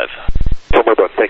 5. Somewhere about, thanks.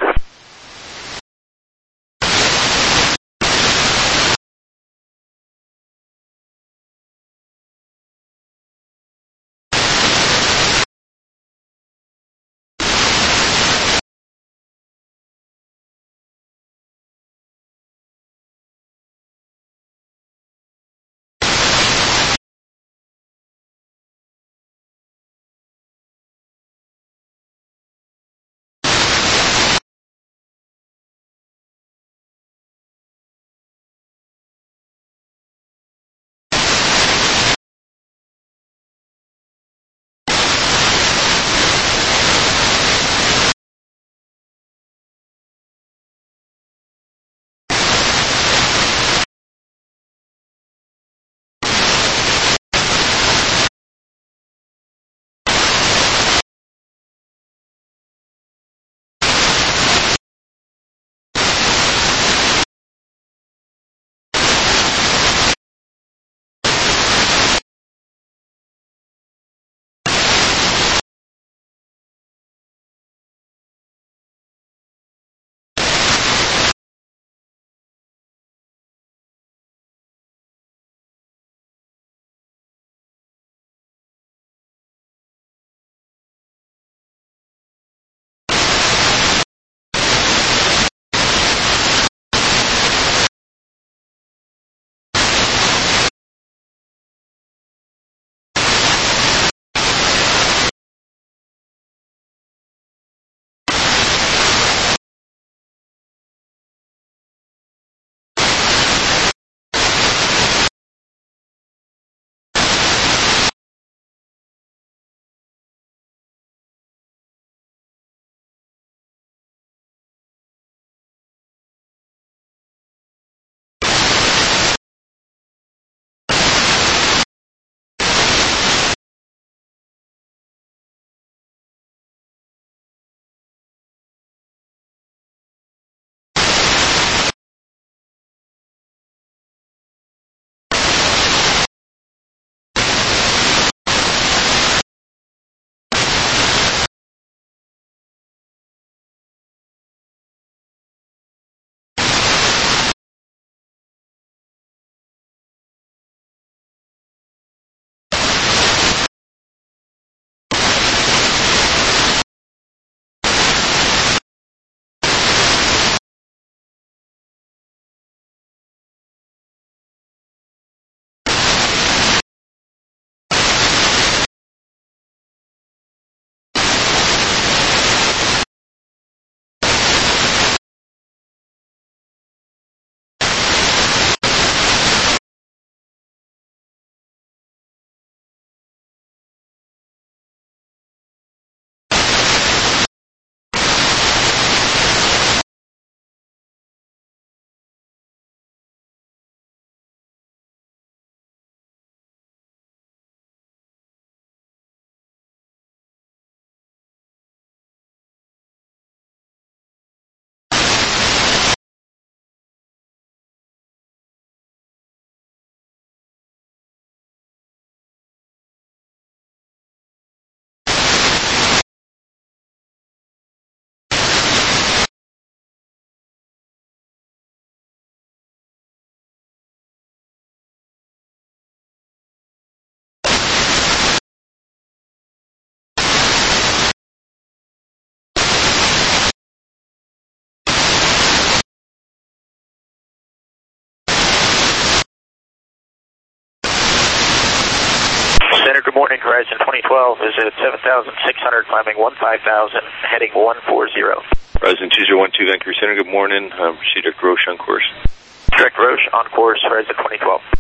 Center, good morning. Horizon 2012 is at 7,600, climbing 15,000, heading 140. Horizon 2012, Vancouver Center, good morning. Proceed to Roche on course. Direct Roche on course, Horizon 2012.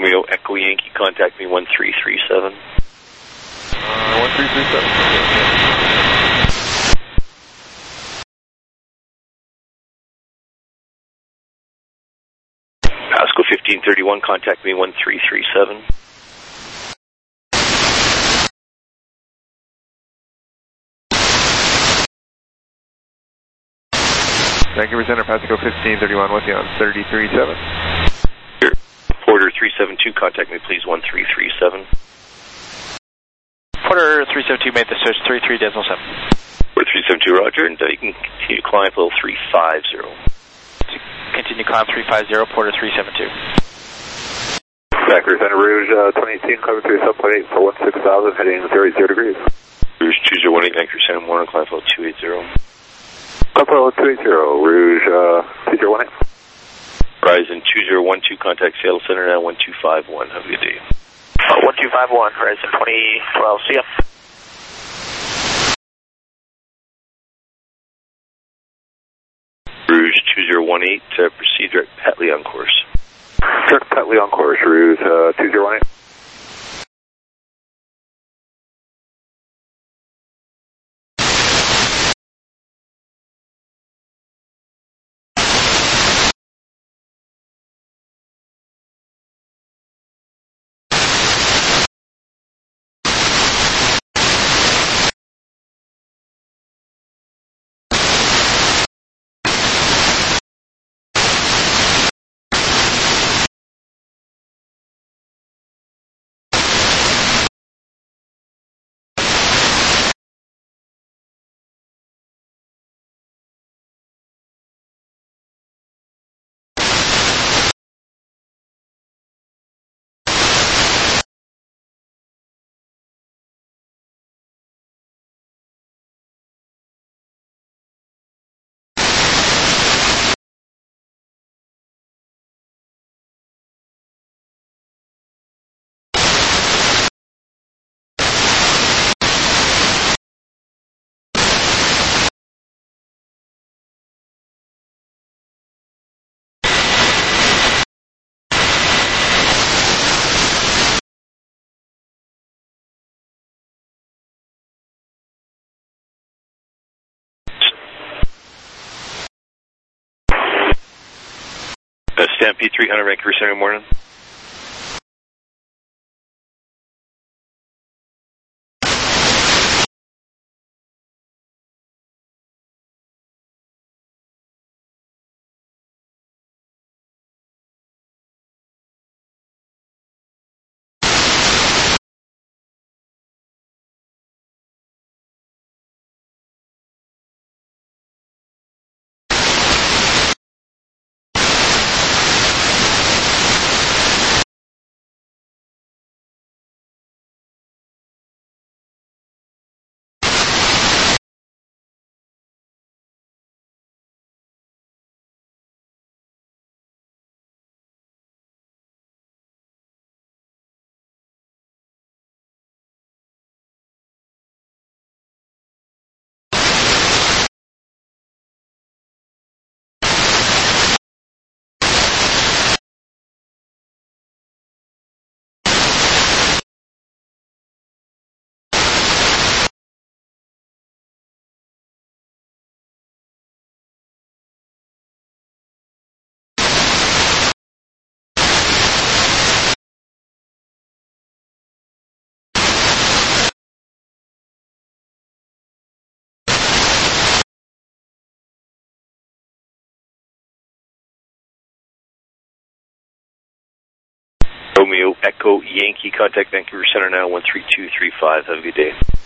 Romeo Echo Yankee, contact me 1337. 1337. Pasco 1531, contact me 1337. Vancouver Center, Pasco 1531, with you on 33.7. Porter 372, contact me please 1337. Porter 372 made the switch 33.7. Porter 372, roger, and you can continue climb level 350. Continue climb 350, Porter 372. Vancouver Center, Rouge 2018, climb 37.8 for 16,000, heading 30 degrees. Rouge 2018, Vancouver Center, morning, climb level 280. Buffalo 280, Rouge 2018. Horizon 2012, contact Seattle Center now 1251. Have a good day. 1251, Horizon 2012, see ya. Rouge 2018, proceed direct Petley on course. Direct Petley on course, Rouge 2018. Stampede 300, Vancouver Center, morning. Romeo Echo Yankee, contact Vancouver Center now 13235. Have a good day.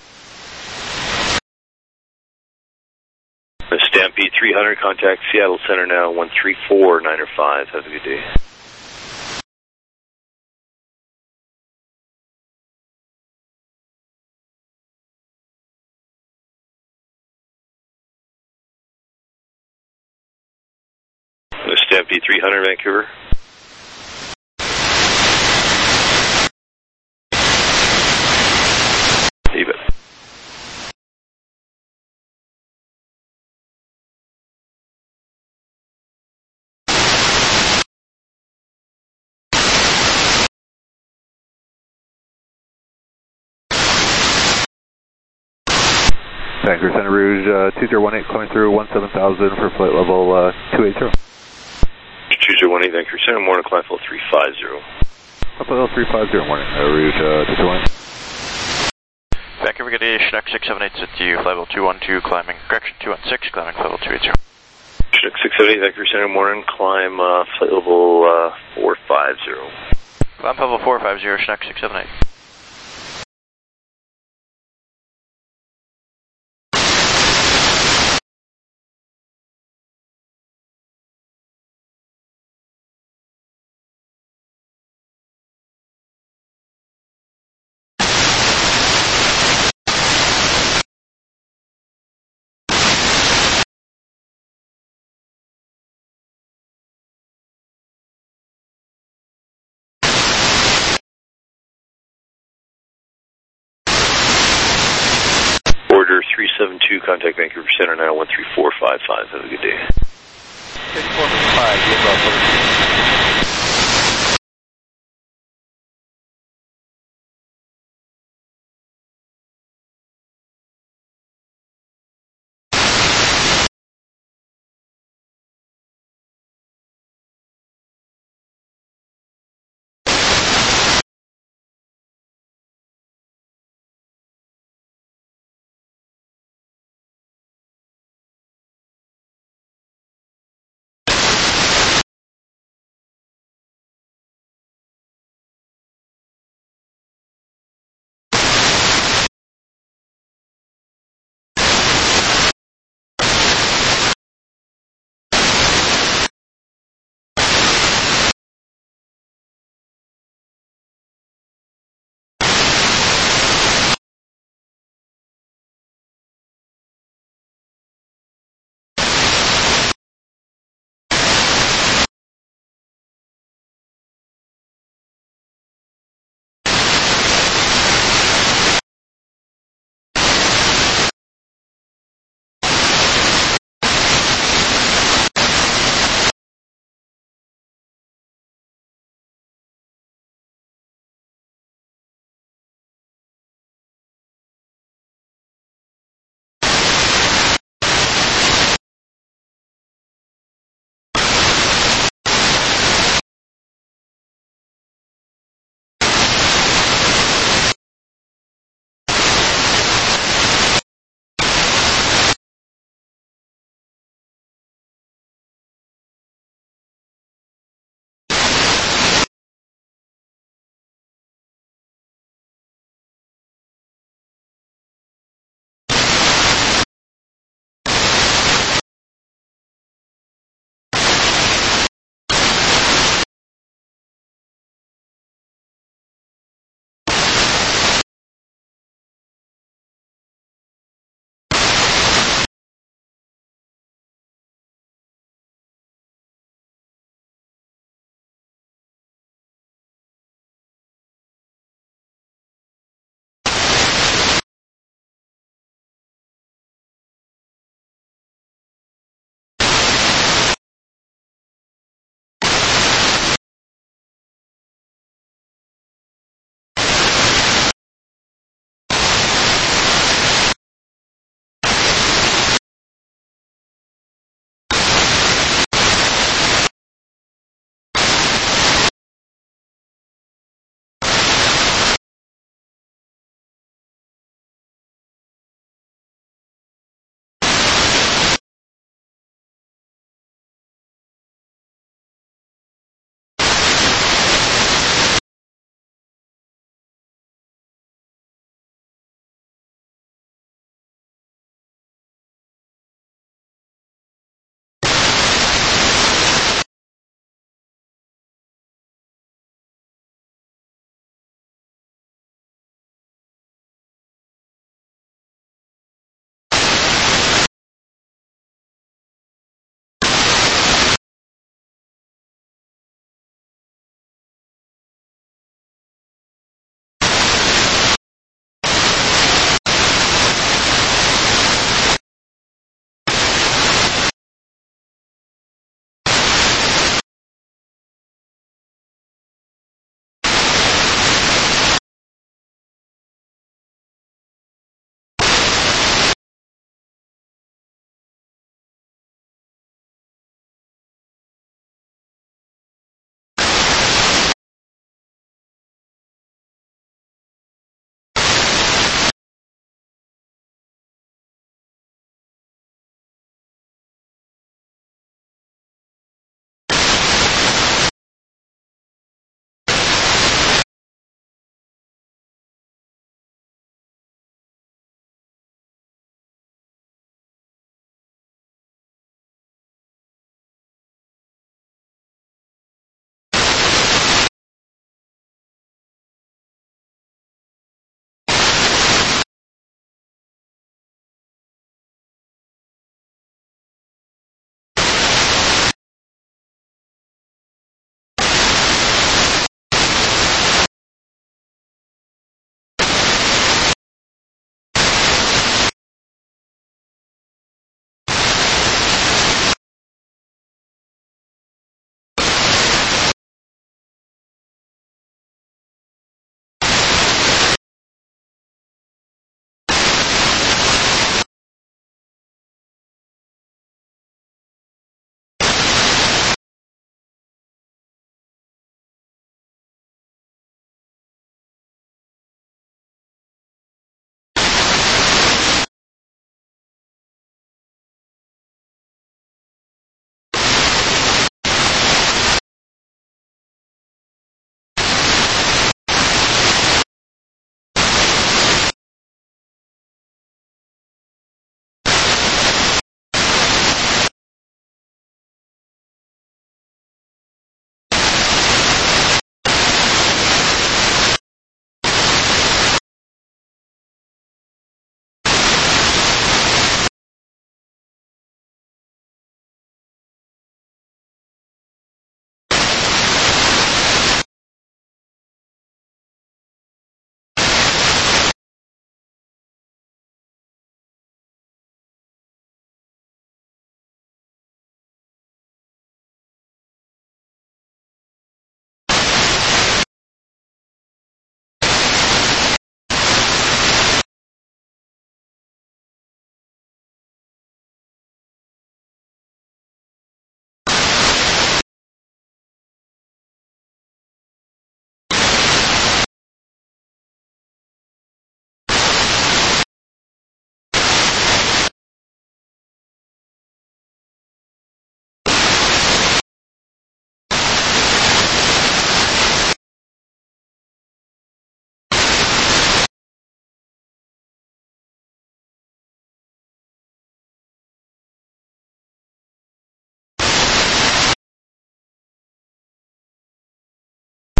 Stampede 300, contact Seattle Center now 134905. Have a good day. Stampede 300, Vancouver. Vancouver Center Rouge 2018 coming through 17,000 for flight level 280. 2018 Vancouver Center, morning, climb level 350. Flight level 350, morning, Rouge 221. Vancouver, good day, Chinook 678 at you, flight level 212, climbing, correction 216, climbing flight level 280. Chinook 678 Vancouver Center, morning, climb flight level 450. Climb level 450, Chinook 678. Order 372, contact Vancouver Center now, 13455. Have a good day. 6455,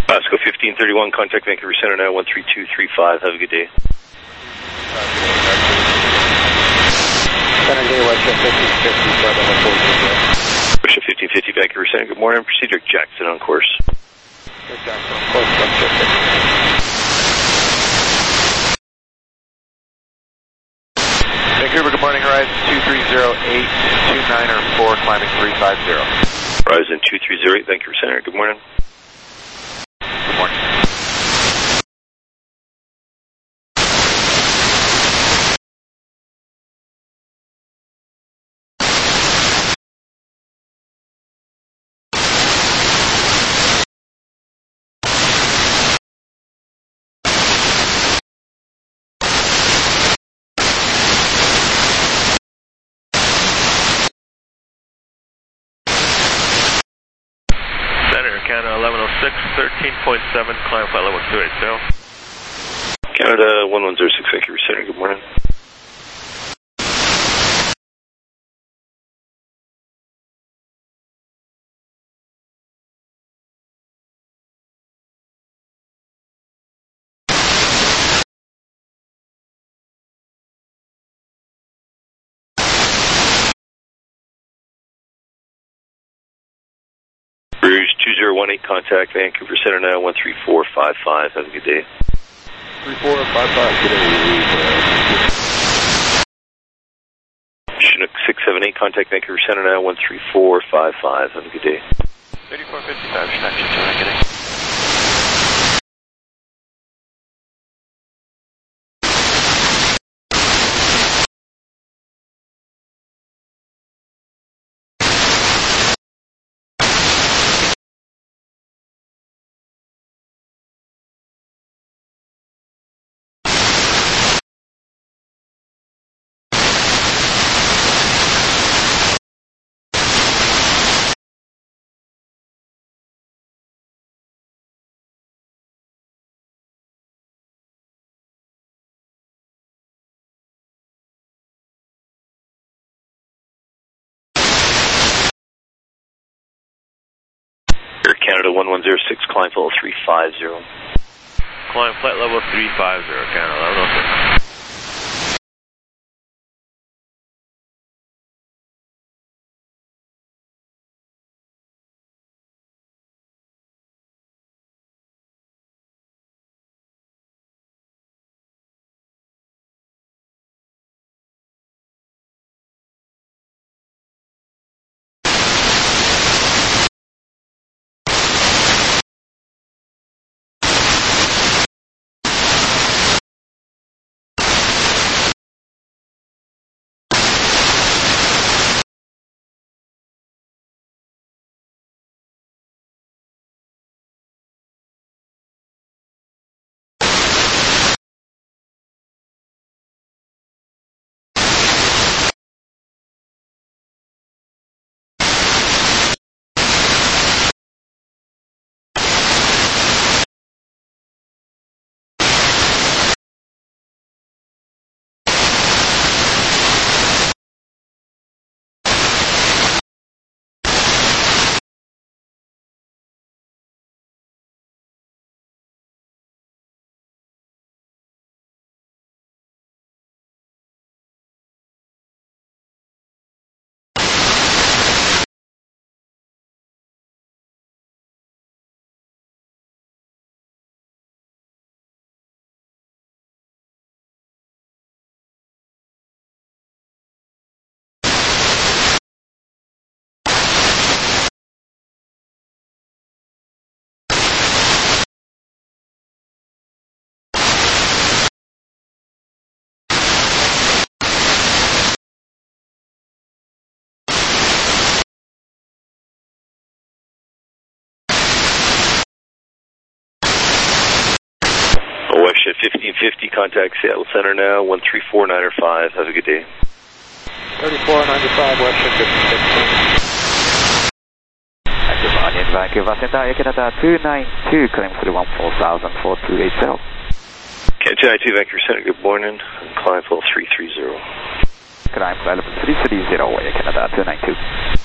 Pasco 1531, contact Vancouver Center now, 13235. Have a good day. Center Day, Western 1550, Bravo 420. Western 1550, Vancouver Center. Good morning. Proceed Dirk Jackson on course. Dirk Jackson on course, 150. Vancouver, good morning. Horizon 2308, 29 or 4, climbing 350. Horizon 2308, Vancouver Center. Good morning. Good morning. Canada 1106, 13.7, climb flight level 280. Canada 1106, Vancouver Center. Good morning. Rouge 2018, contact Vancouver Center now, 13455. Have a good day. 3455, good day. Chinook 678, contact Vancouver Center now, 13455. Have a good day. 3455, Chinook 678, good day. Air Canada 1106, climb level 350. Climb flight level 350, Canada 1106. Western 1550, contact Seattle Center now, 13495. Have a good day. 3495, Western 1550. Good morning, Vancouver Center, Air Canada 292, climb for the 14000, 4280. Canada 292, Vancouver Center, good morning. Climb level 330. Climb flight level 330, Air Canada 292.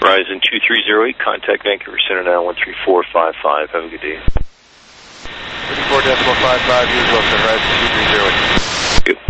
Horizon 2308, contact Vancouver Center now, 13455. Have a good day. 34.55, use Wilson, Horizon 2308. Good.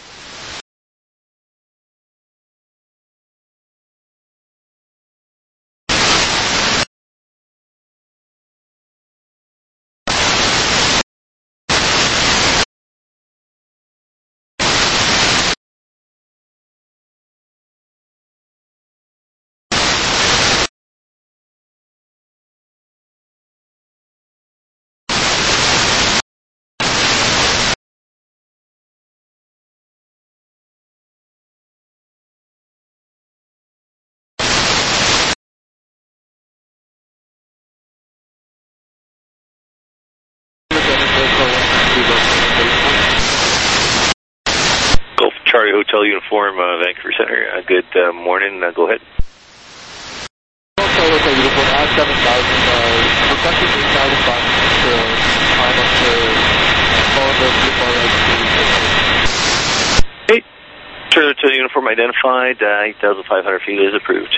Golf Charlie Hotel Uniform, Vancouver Center. Good morning. Go ahead. Golf Charlie Hotel Uniform, 7,000. Requesting 8,000 bucks to climb up to follow the Blue Hey, Charlie Hotel Uniform identified. 8,500 feet is approved.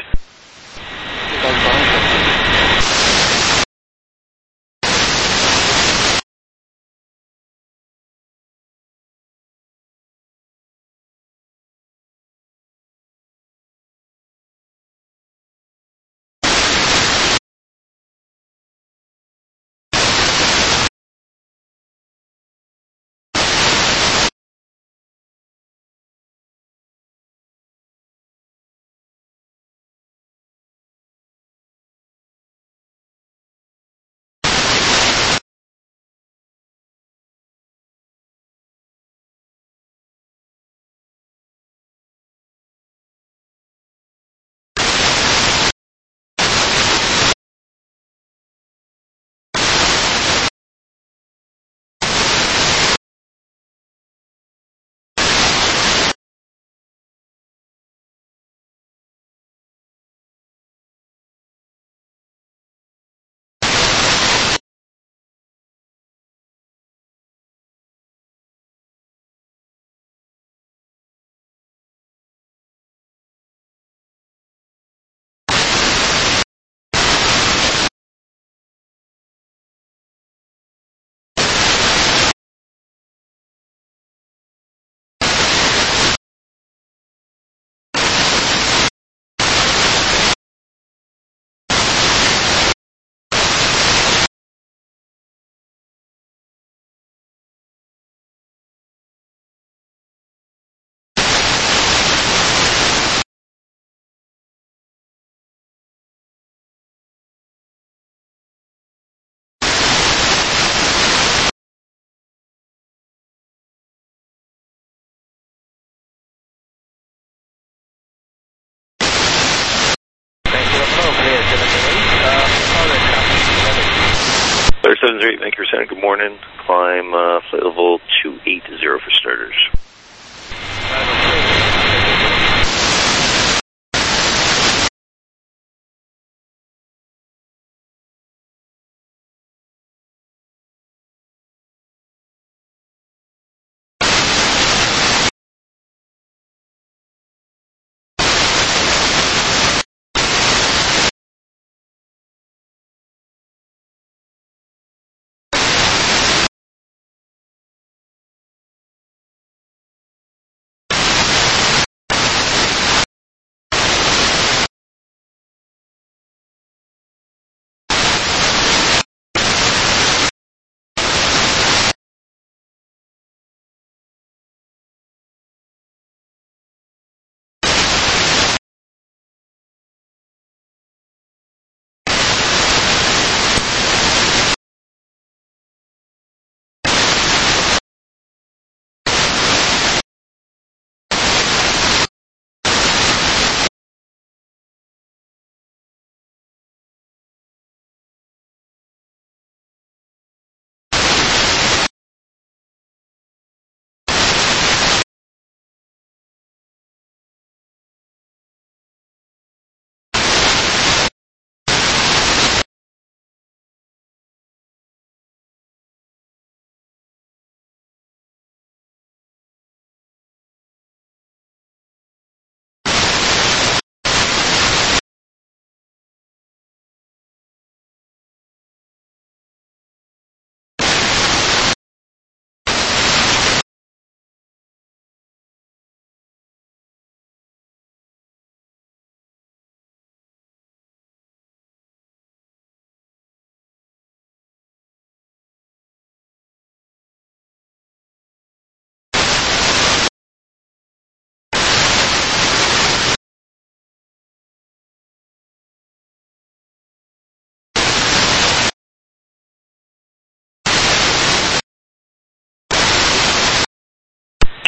Clear 708, Vancouver Center. Good morning. Climb flight level 280 for starters.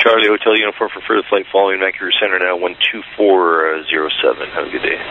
Charlie Hotel Uniform for further flight following Vancouver Center now 12407. Have a good day.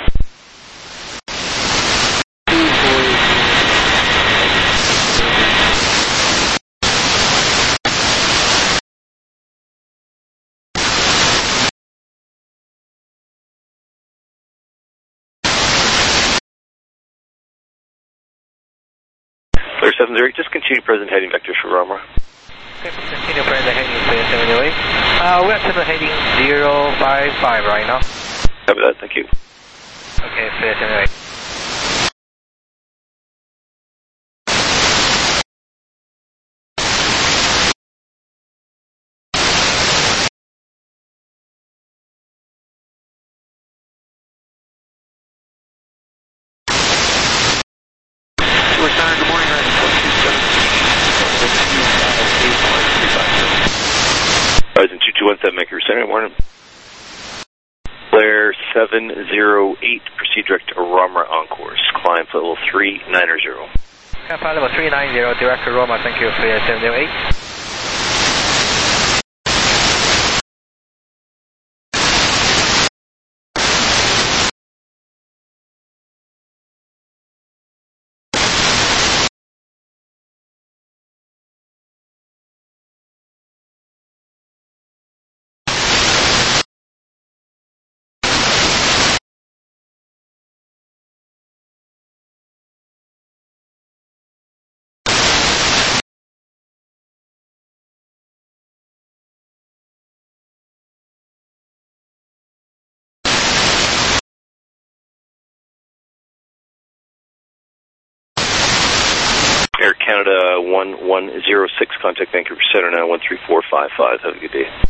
Clear 708, just continue present heading vector for Romar. Okay, continue present heading Clear 708. We're at heading 055 right now. Copy that, thank you. Okay, Clear 708. Good morning, Horizon 2217, Vancouver Center, morning. Flare 708, proceed direct to Romar on course. Climb flight level 390. Flight level 390, direct to Roma, thank you, Clear 708. Air Canada 1106, contact Vancouver Center now 13455. Have a good day.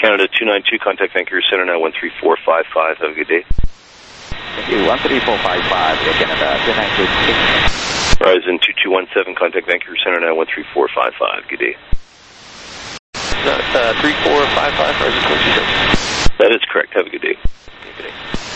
Canada 292, contact Vancouver Center now 13455. Have a good day. Thank you. 13455, Air Canada 292. Horizon 2217, contact Vancouver Center now 13455. Good day. 3455, Horizon 226. That is correct. Have a good day. Good day.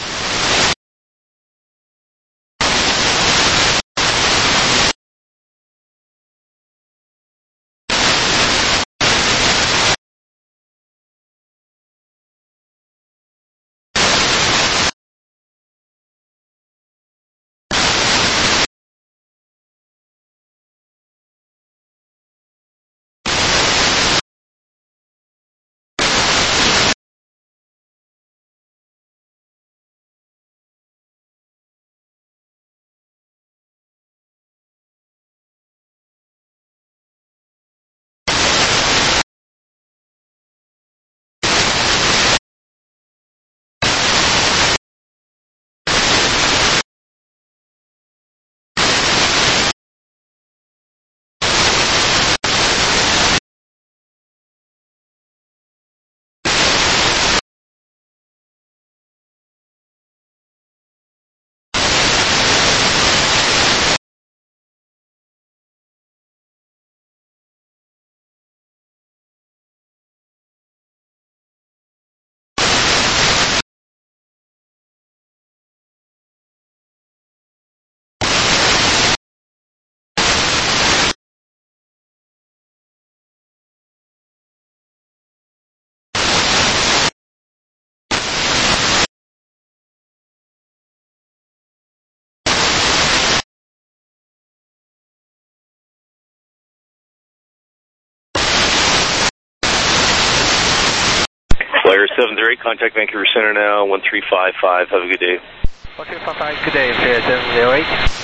Flyer 708, contact Vancouver Center now 1355. Have a good day. 1355, good day, Flyer 708.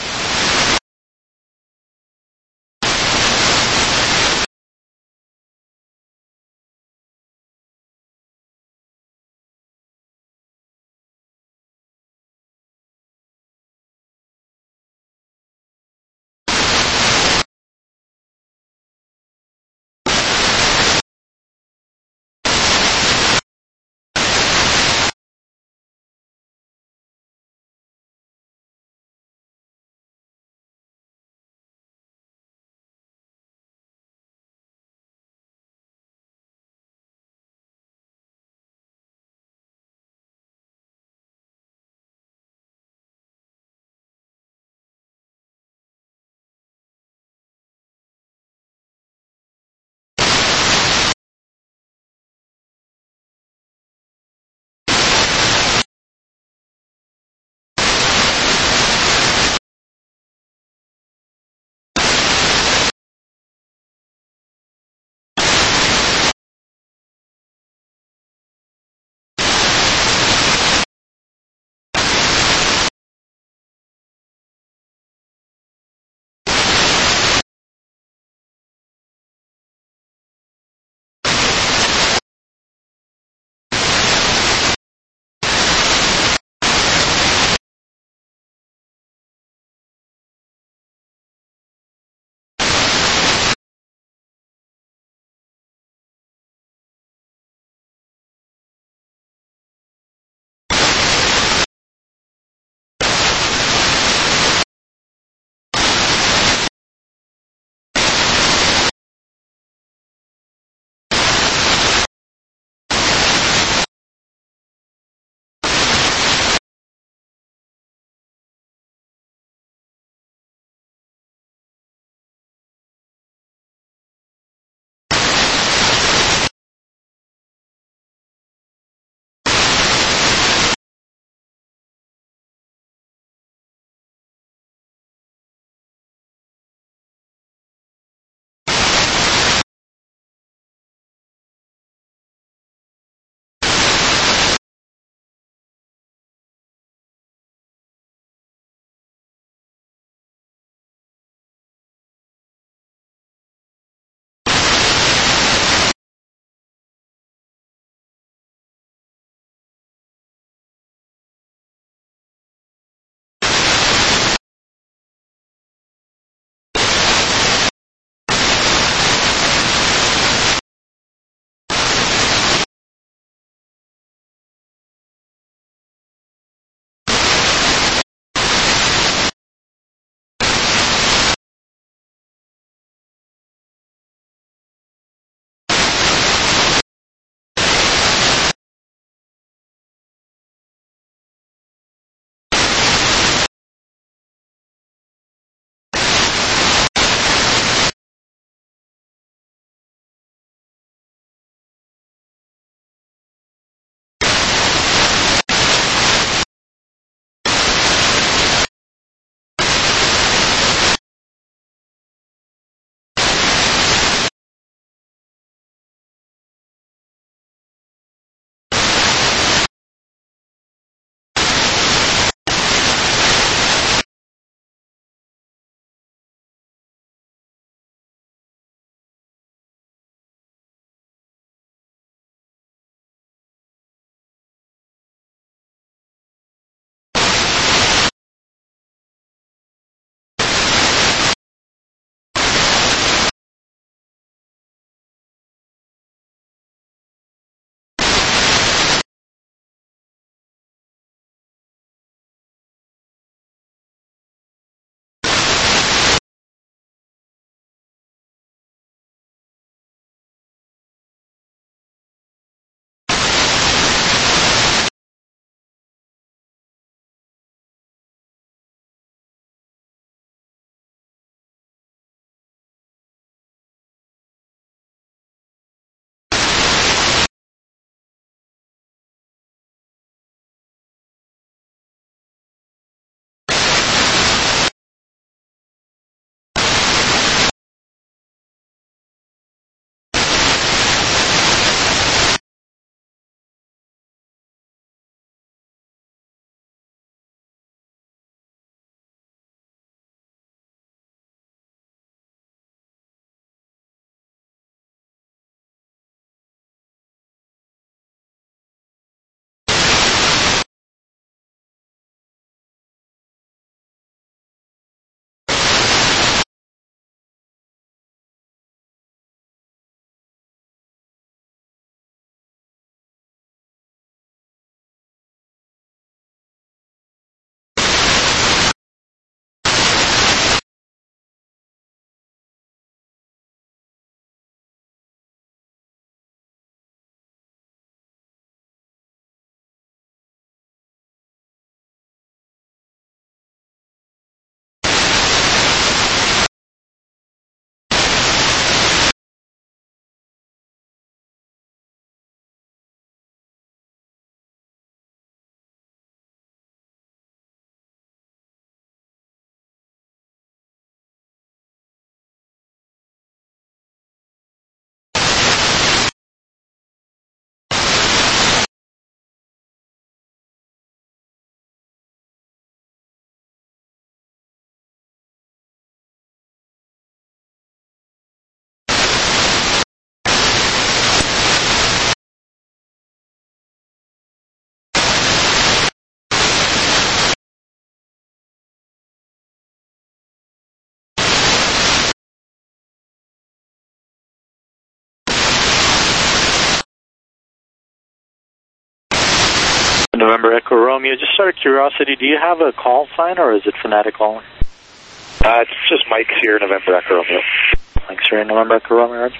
November Echo Romeo, just out of curiosity, do you have a call sign or is it phonetic only? It's just Mike's here, November Echo Romeo. Mike's here, November Echo Romeo, Roger.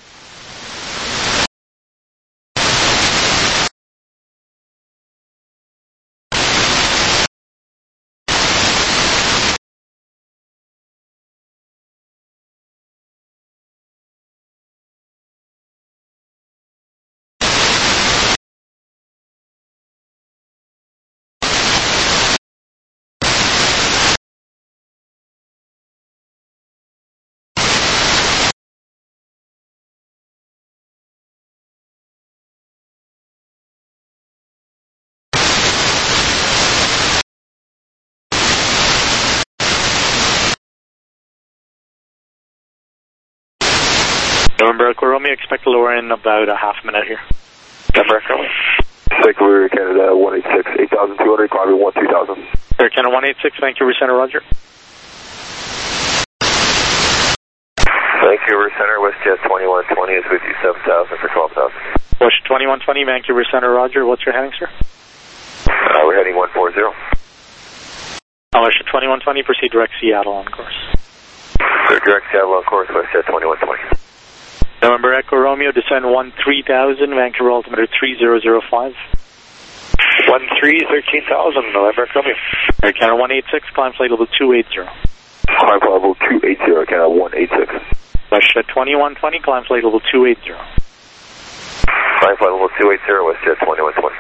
November Echo Romeo, expect to lower in about a half minute here. November Echo Romeo. Vancouver, Canada, 186, 8,200, climbing 12,000. Air Canada 186, Vancouver Center, Roger. Vancouver Center, WestJet 2120 is with you, 7,000 for 12,000. WestJet 2120, Vancouver Center, Roger. What's your heading, sir? We're heading 140. WestJet 2120, proceed direct Seattle on course. Clear direct Seattle on course, WestJet 2120. November Echo Romeo, descend 13,000, Vancouver altimeter 3005. 13,000, November Echo Romeo. Air Canada 186, climb flight level 280. Climb flight level 280, Canada 186. WestJet 2120, climb flight level 280. Climb flight level 280, WestJet 2120.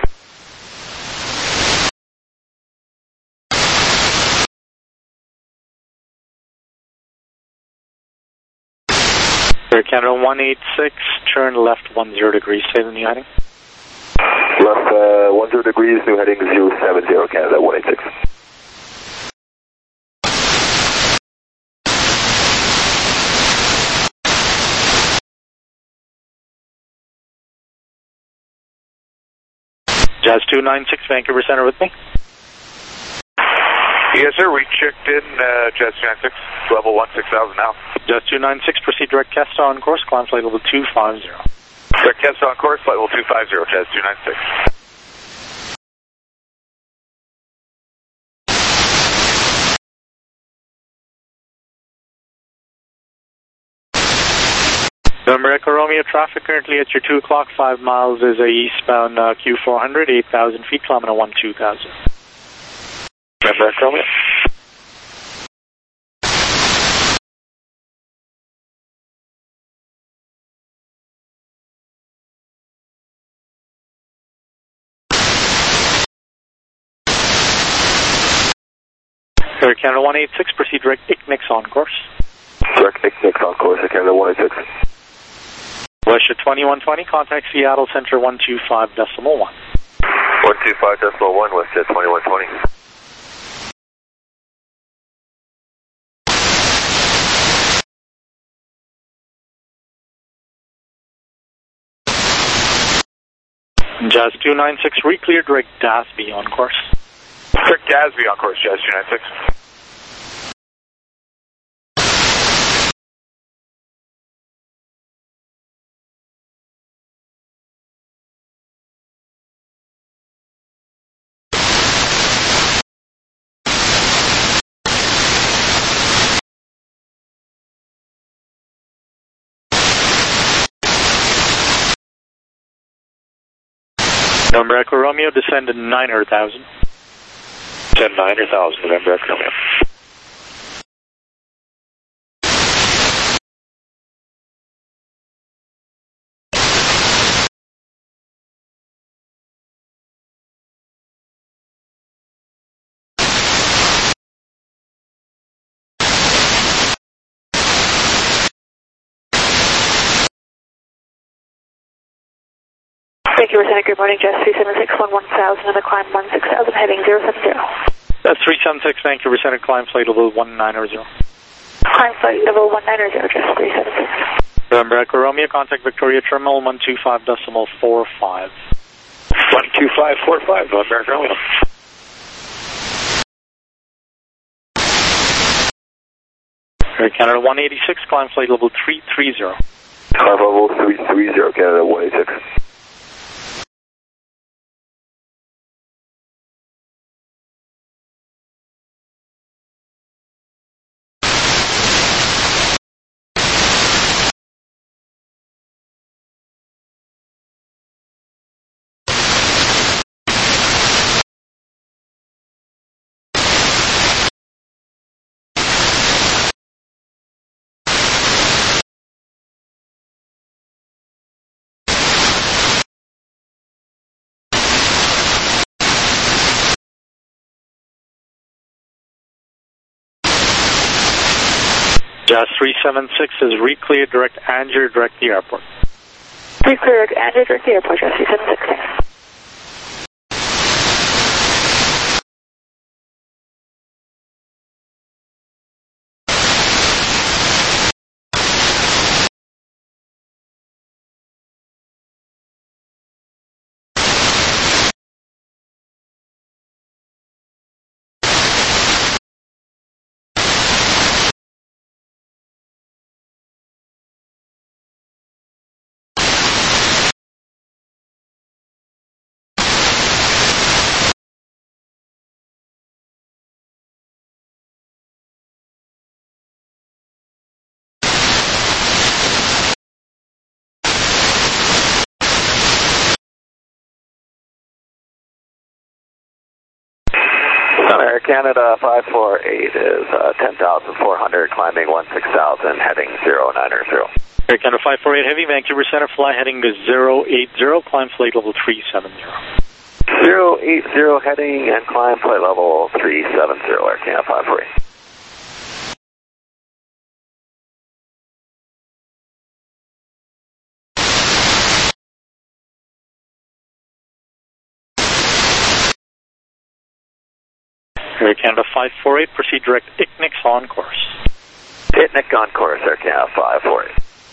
Air Canada 186, turn left 10 degrees, stay the new heading. Left 10 degrees, new heading 070, Canada 186. Jazz 296, Vancouver Center with me. Yes, sir. We checked in Jazz 296, level 16,000 now. Jazz 296, proceed direct Kesta on course, climb flight level 250. Direct Kesta on course, flight level 250, Jazz 296. November Echo Romeo, traffic currently at your 2 o'clock, 5 miles is a eastbound Q400, 8,000 feet, climbing a 12,000. November Echo Romeo. Air Canada 186, proceed direct ICNIX on course. Direct ICNIX on course, Air Canada 186. WestJet 2120, contact Seattle Center 125.1. 125.1, WestJet 2120. Jazz 296, re-clear direct Dasby on course. Direct Dasby on course, Jazz 296. November Echo Romeo, descend to 900,000. Descend 900,000, November Echo Romeo. Vancouver Center, good morning, Jazz 376, 11,000 and a climb 16,000, heading 070. That's 376, Vancouver Center, climb flight level 190. Climb flight level 190, Jazz 376. November Echo Romeo, contact Victoria Terminal 125.45. 125.45, November Echo Romeo. Air Canada 186, climb flight level 330. Climb level 330, Canada 186. Jazz 376 is recleared direct Andrew, direct the airport. Recleared Andrew, direct the airport, Jazz 376. Air Canada 548 is 10,400, climbing 16,000, heading 090. Air Canada 548 Heavy, Vancouver Center, fly heading to 080, climb flight level 370. 080 heading and climb flight level 370, Air Canada 548. Air Canada 548, proceed direct ICNIX on course. ICNIX on course, Air Canada 548.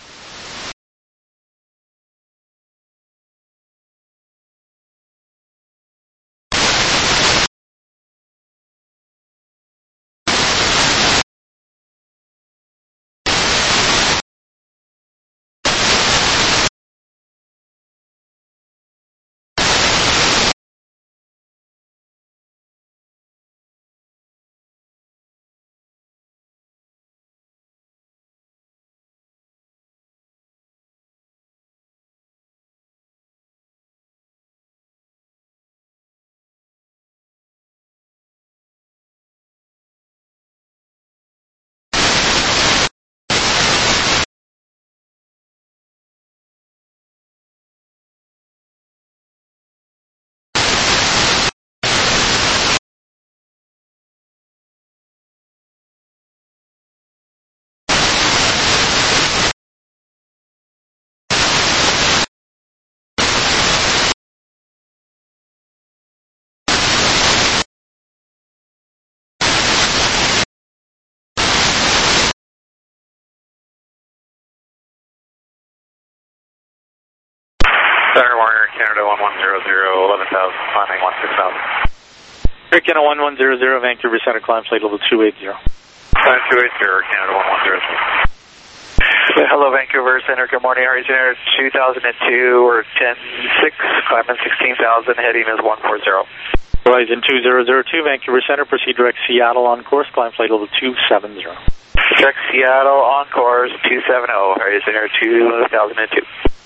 Center Warner, Canada 1100, 11,000, climbing 16,000. Air Canada 1100, Vancouver Center, climb flight level 280. Climb 280, Canada 1100. Hello, Vancouver Center. Good morning, Horizon 2002. We're 10-6, climbing 16,000, heading is 140. Horizon 2002, Vancouver Center, proceed direct Seattle on course, climb flight level 270. Direct Seattle on course 270, Horizon 2002.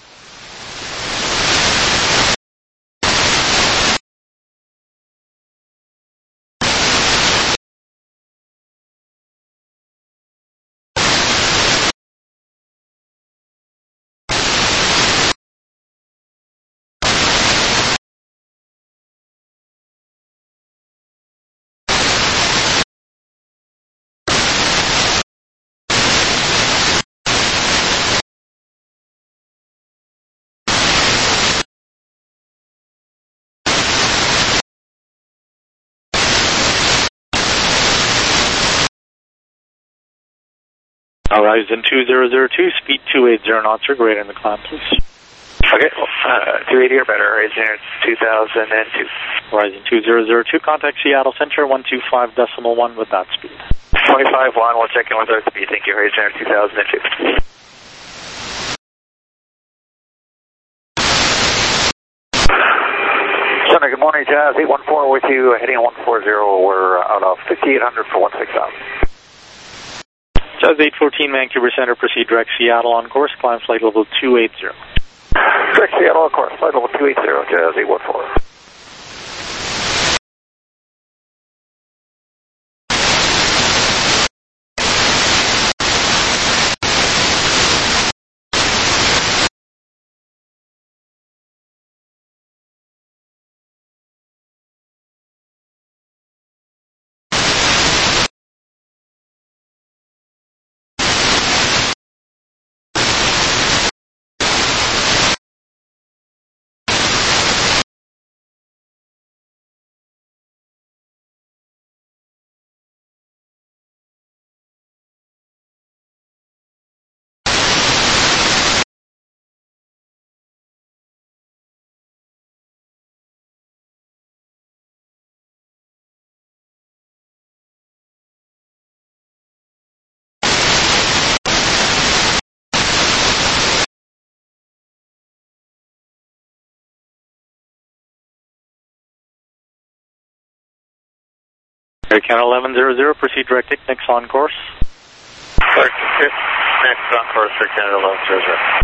Horizon 2002, speed 280 knots, or greater in the climb, please. Okay, 280 or better, Horizon 2002. Horizon 2002, contact Seattle Center, 125.1 with that speed. 25-1, we'll check in with our speed. Thank you, Horizon 2002. Center, good morning, Jazz 814 with you, heading 140. We're out of 5800 for 16,000. Jazz 814, Vancouver Center, proceed direct Seattle on course, climb flight level 280. Direct Seattle on course, flight level 280, Jazz 814. Air Canada 1100, proceed direct next on course. Next on course, Air Canada 1100.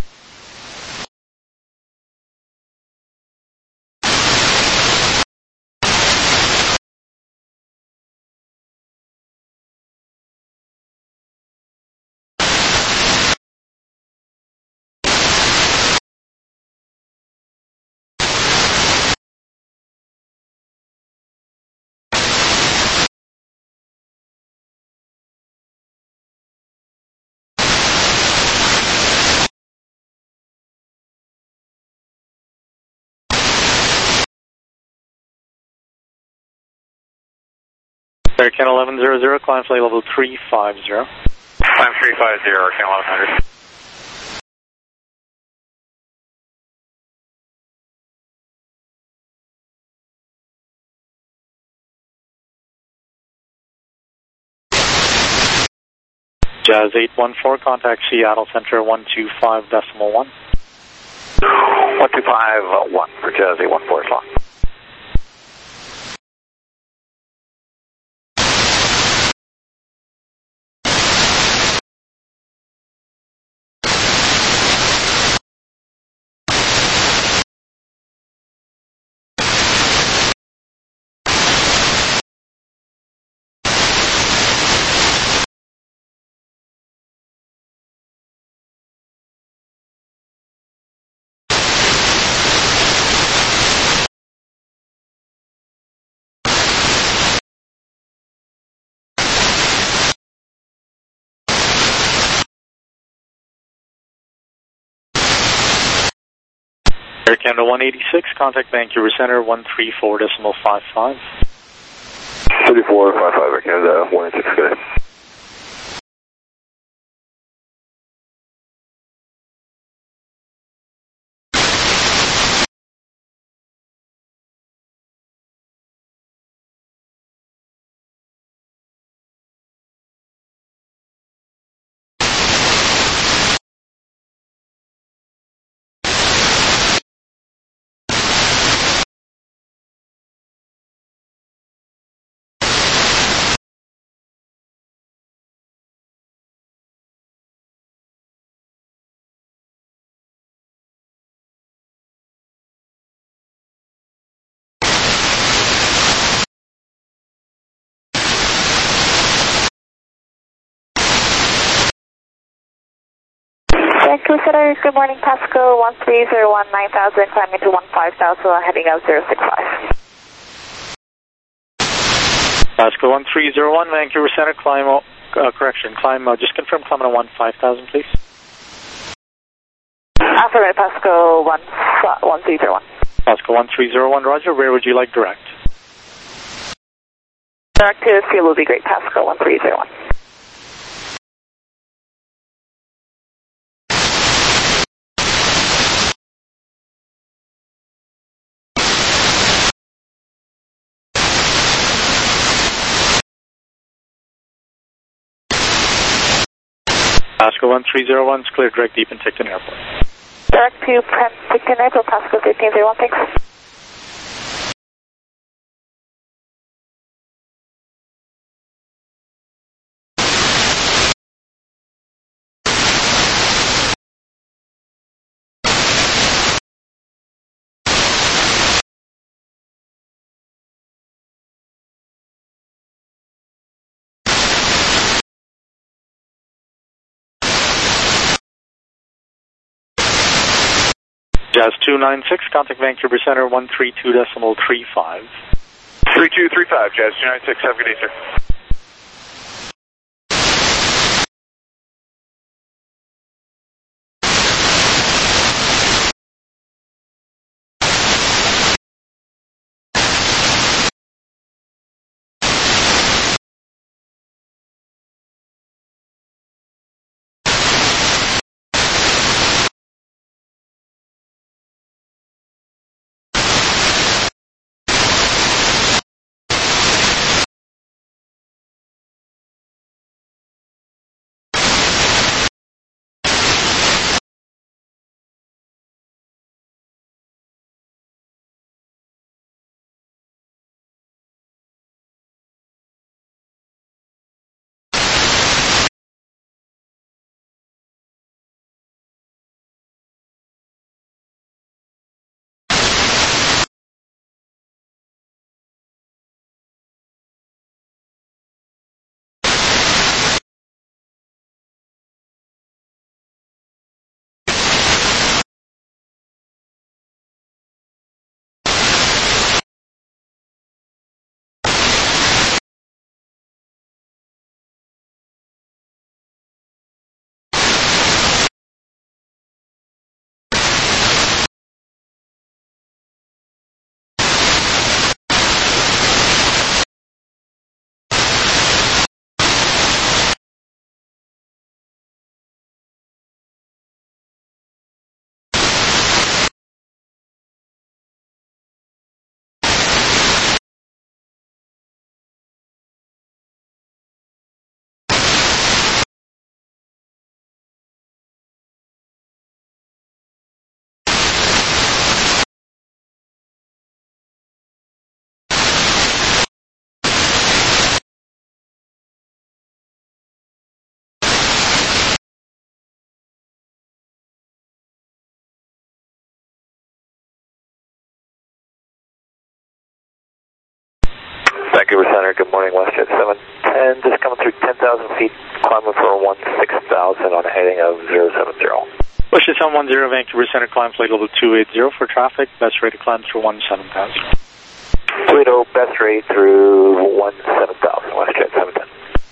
Air Canada 1100, climb flight level 350. Climb 350, Air Canada 1100. Jazz 814, contact Seattle Center 125.1. 125.1 for Jazz 814 long. Air Canada 186, contact Vancouver Center 134.55. 3455, Air Canada 186, good day. Vancouver Center, good morning, Pasco 1301 9000, climbing to 15,000, heading out 065. Pasco 1301, Vancouver Center, climb, just confirm climbing to 15,000, please. Affirmative, Pasco 1301. Pasco 1301, roger, where would you like direct? Direct to field would be great, Pasco 1301. Pasco 1301 is clear direct deep in Ticton Airport. Direct to Ticton Airport, Pasco 1301, thanks. Jazz 296, contact Vancouver Center 132.35. 3235, Jazz 296, have a good day, sir. Vancouver Center, good morning, WestJet 710, just coming through 10,000 feet, climbing for 16,000 on a heading of 070. WestJet 710, Vancouver Center, climb flight level 280 for traffic, best rate to climb through 17,000. 280, best rate through 17,000, WestJet 710.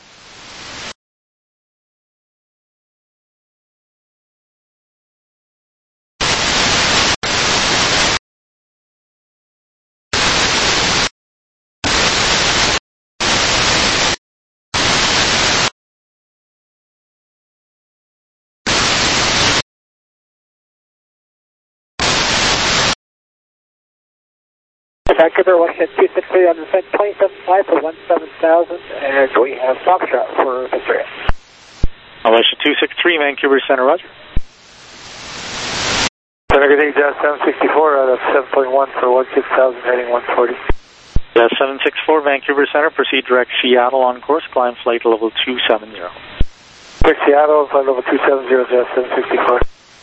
Vancouver, WestJet 263 on the descent 27.5 for 17,000, and we have Foxtrot for Victoria. WestJet 263, Vancouver Center, roger. Center, good day, Jazz 764 out of 7.1 for 16,000, heading 140. Jazz 764, Vancouver Center, proceed direct Seattle on course, climb flight level 270. Direct Seattle, flight level 270, Jazz 764.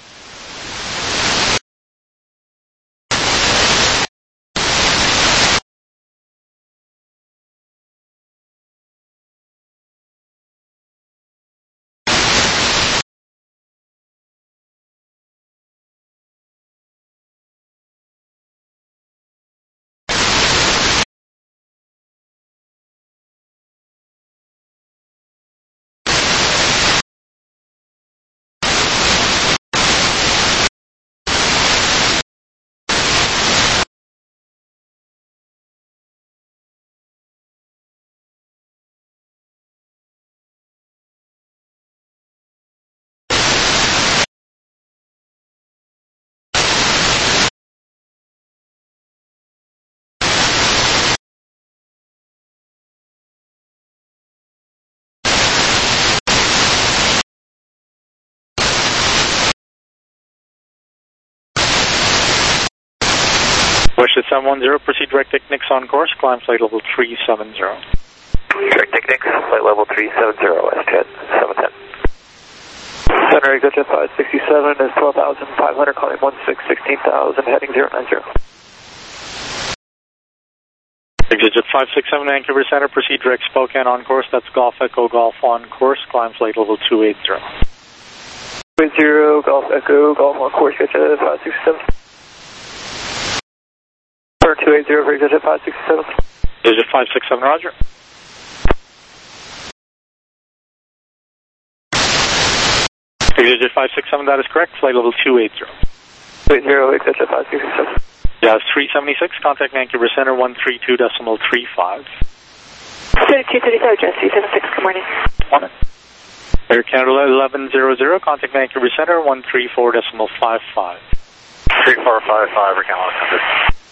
WestJet 710, proceed direct Technics on course, climb flight level 370. Direct Technics, flight level 370, WestJet 710. Center, ExitJet 567 is 12,500, climbing 16,000, heading 090. ExitJet 567, Vancouver Center, proceed direct Spokane on course, that's Golf Echo Golf on course, climb flight level 280. 280, Golf Echo, Golf on course, ExitJet 567. 280 for ExitJet 567. ExitJet 567, roger. ExitJet 567, that is correct, flight level 280. 280, ExitJet 567. Jazz 376, contact Vancouver Center 132.35. 3235, Jazz 376, good morning. Morning. Air Canada 1100, contact Vancouver Center 134.55. 3455, Air Canada 100.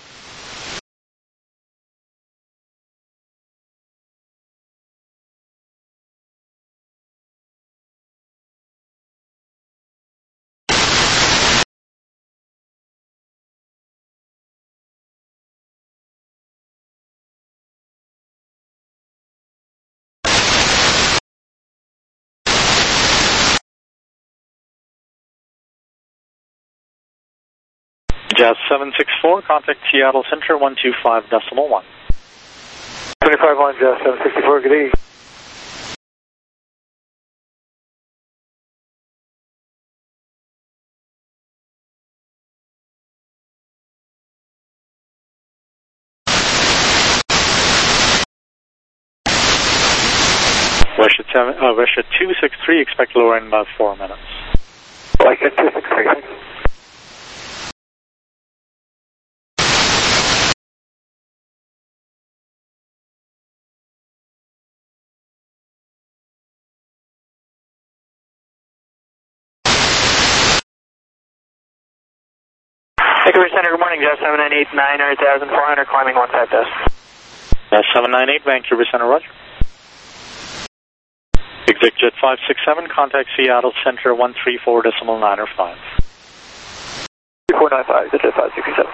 Jazz 764, contact Seattle Center 125.1. 25 Jazz 764, good evening. WestJet 263, expect lower in about 4 minutes. WestJet 263, thanks. Vancouver Center, good morning, Jazz 798, 9,400, climbing 15,000. Jazz 798, Vancouver Center, roger. ExitJet 567, contact Seattle Center 134.905. 3495, ExitJet 567.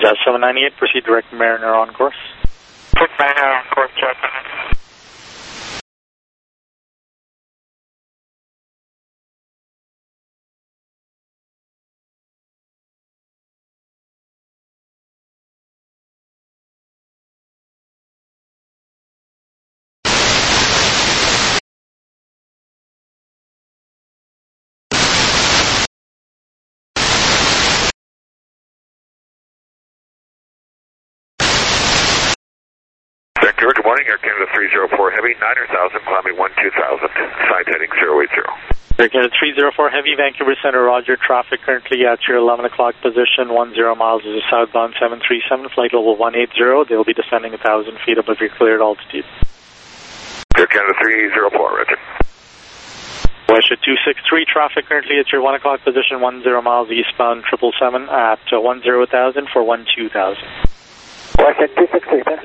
Jazz 798, proceed direct Mariner on course. Direct Mariner on course, Jazz 798. Good morning, Air Canada 304 Heavy, 9,000, climbing 12,000, side heading 080. Air Canada 304 Heavy, Vancouver Center, roger, traffic currently at your 11 o'clock position, 10 miles is a southbound 737, flight level 180, they'll be descending 1,000 feet above your cleared altitude. Air Canada 304, roger. Westjet 263, traffic currently at your 1 o'clock position, 10 miles eastbound 777 at 10,000 for 12,000. Westjet 263, sir.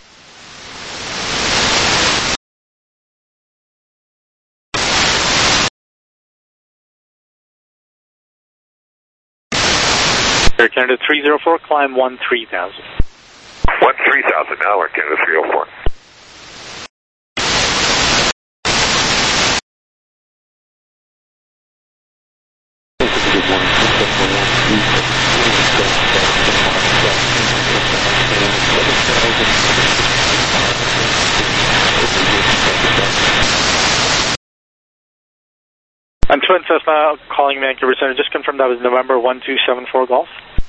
Air Canada 304, climb 13,000. 13,000 now, Air Canada 304. I'm Twin Cessna calling Vancouver Center. Just confirm that was November 1274 Golf.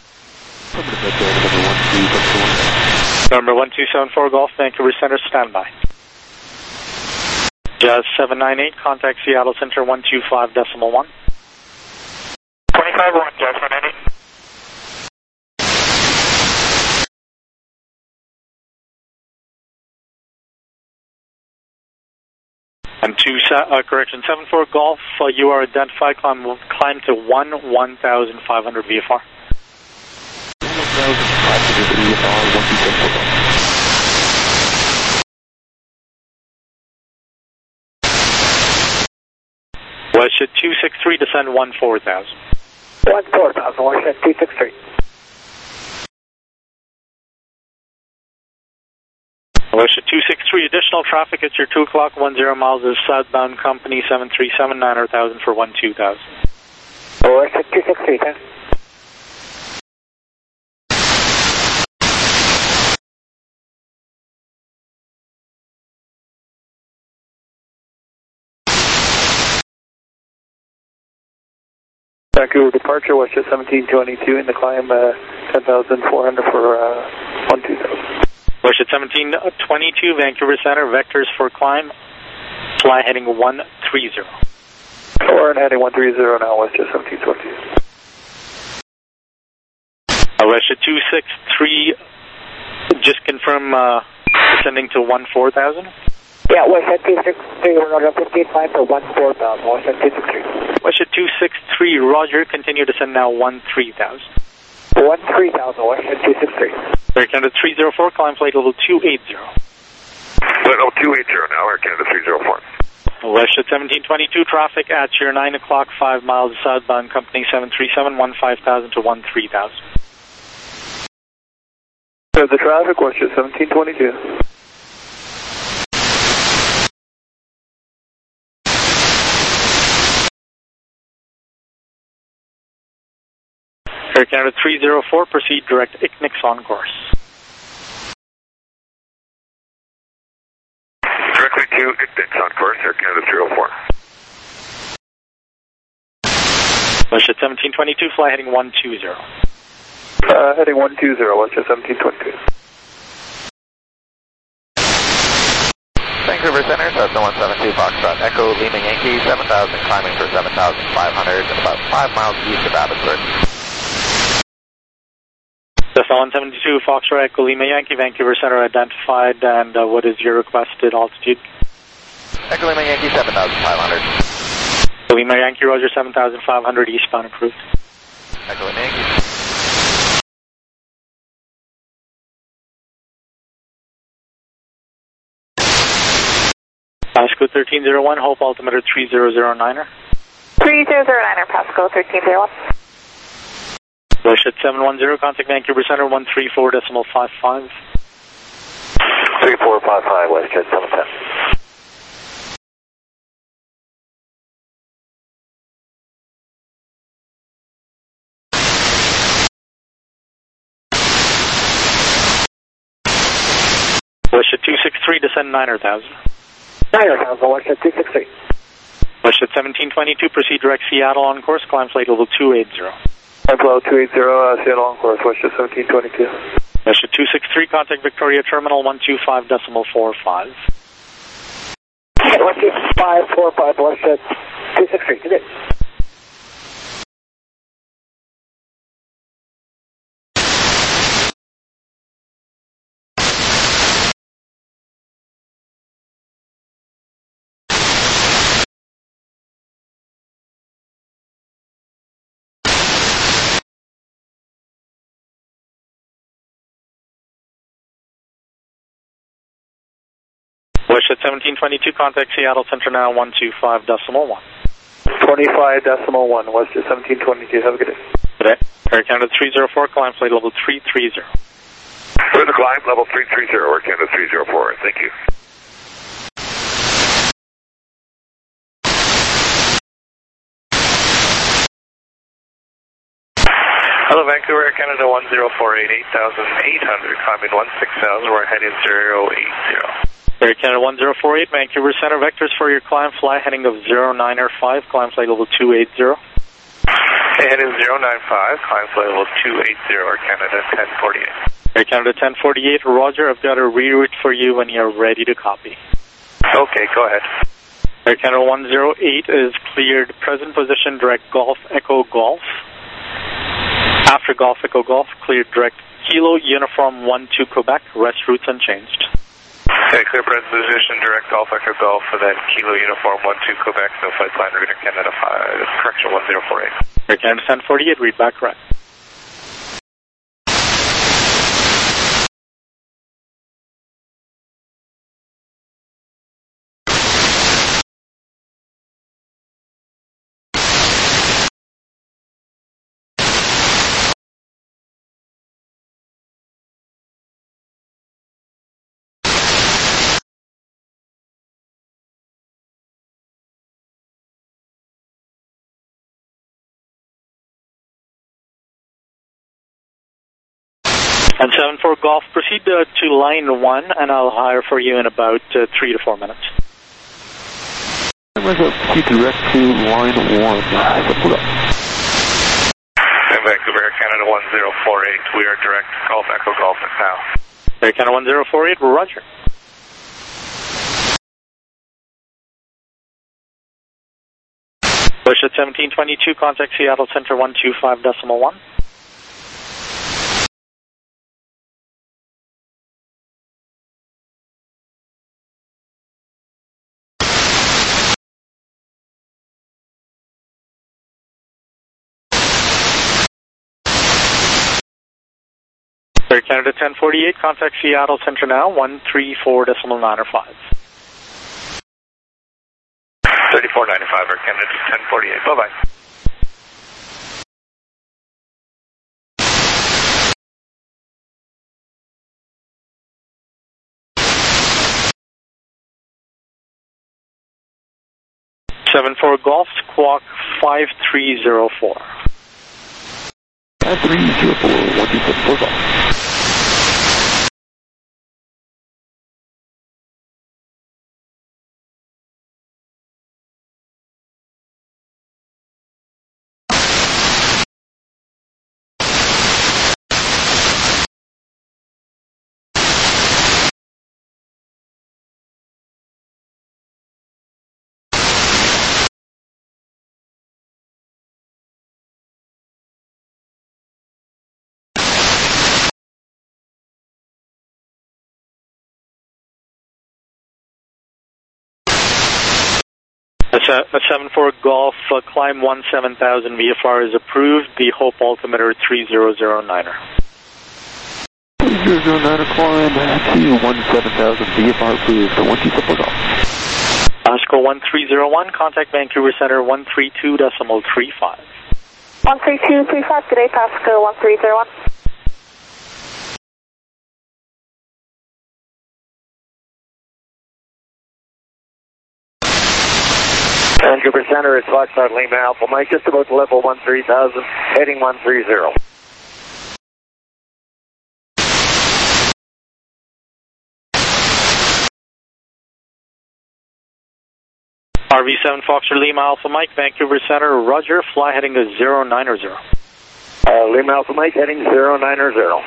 November 1274 Golf, Vancouver Center, standby. Jazz 798, contact Seattle Center 125.1. 25-1, Jazz 798. And correction, 74 Golf, you are identified, climb to 1,500 VFR. Westjet 263, descend 14,000. 14,000, Westjet 263. Westjet 263, additional traffic at your 2 o'clock, 10 miles is southbound company 737, 9,000 for 12,000. Westjet 263, sir. Vancouver departure, Westjet 1722 in the climb 10,400 for 12,000. Westjet 1722, Vancouver Center, vectors for climb, fly heading 130. We're in heading 130 now, Westjet 1722. Westjet 263, just confirm descending to 14,000? Yeah, Westjet 263, we're on a 15 for 14,000, Westjet 263. Westjet 263, roger, continue to send now 13,000. 13,000, Westjet 263. Air Canada 304, climb flight level 280. Flight level 280 now, Air Canada 304. Westjet 1722, traffic at your 9 o'clock, 5 miles southbound company 737, 15,000 to 13,000. The traffic, Westjet 1722. Air Canada 304, proceed direct ICNIX on course. Directly to ICNIX on course, Air Canada 304. Westjet 1722, fly heading 120. Heading 120, Westjet 1722. Vancouver Center, Cessna 172 Foxtrot, Echo Lima Yankee, 7,000, climbing for 7,500 and about 5 miles east of Abbotsford. Cessna 172 Foxtrot, Echo Lima Yankee, Vancouver Center identified, and what is your requested altitude? Echo Lima Yankee, 7,500. Echo Lima Yankee, roger, 7,500 eastbound approved. Echo Lima Yankee. Pasco 1301, Hope altimeter 3009er. 3009er, Pasco 1301. Bullshit 710, contact Vancouver Center 134.55. 3455, WestJet 710. Bullshit 263, descend 9,000. 9,000, WestJet 263. Bullshit 1722, proceed direct Seattle on course, climb flight level 280. Flow 280, Seattle on course, WestJet 1722. WestJet 263, contact Victoria Terminal 125.45. WestJet 545, WestJet 263, good. WestJet 1722, contact Seattle Center now 125.1. 25.1, WestJet 1722, have a good day. Good day. Air Canada 304, climb flight level 330. For the climb, level 330, Air Canada 304, thank you. Hello, Vancouver, Air Canada 1048, 8,800, climbing 16,000, we're heading 080. Air Canada 1048, Vancouver Center, vectors for your climb, fly heading of 095, climb flight level 280. Heading 095, climb flight level 280, Air Canada 1048. Air Canada 1048, Roger, I've got a reroute for you when you're ready to copy. Okay, go ahead. Air Canada 108 is cleared, present position, direct Golf, Echo Golf. After Golf, Echo Golf, cleared direct Kilo, Uniform 12 Quebec, rest routes unchanged. Okay, clear present position, direct Golf, Echo Golf, and then Kilo Uniform 12 Quebec, no flight plan, Air Canada 5, correction 1048. Air Canada 1048, read back correct. And 74 Golf, proceed to line 1, and I'll hire for you in about 3 to 4 minutes. Proceed direct to line 1. And Vancouver, Air Canada 1048, we are direct Golf, Echo Golf now. Air Canada 1048, Roger. Bullshit 1722, contact Seattle Center 125.1. Air Canada 1048, contact Seattle Center now, 134.905. 3495, Air Canada 1048, bye-bye. Golf, Squawk 5304. 5304, 124 Golf. A 74 Golf, climb 17,000 VFR is approved. The Hope altimeter 3009er. 3009er climb to 17,000 VFR approved for 124 Golf. Oscar 1301, contact Vancouver Center 132.35. 13235, good day, Pasco 1301. Vancouver Center, it's Foxtrot Lima Alpha Mike, just about to level 13,000, heading 130. RV7 Foxtrot Lima Alpha Mike, Vancouver Center, Roger, fly heading to 090. Lima Alpha Mike, heading 090.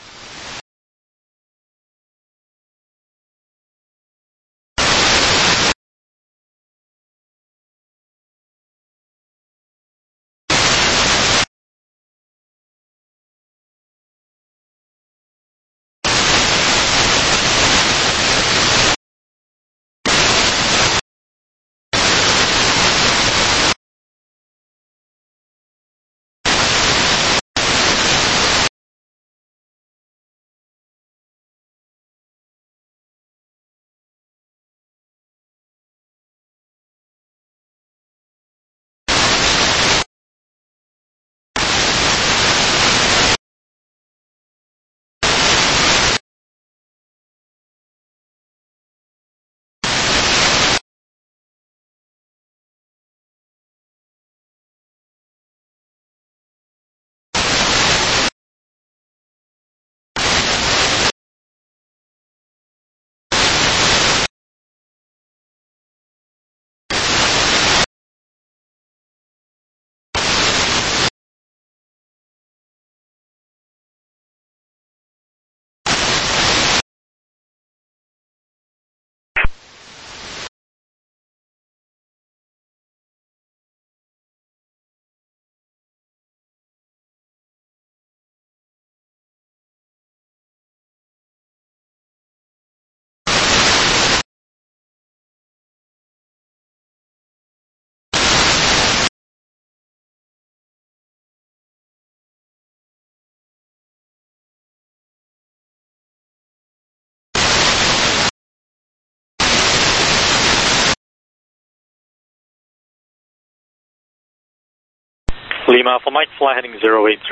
Lima Alpha Mike, fly heading 080.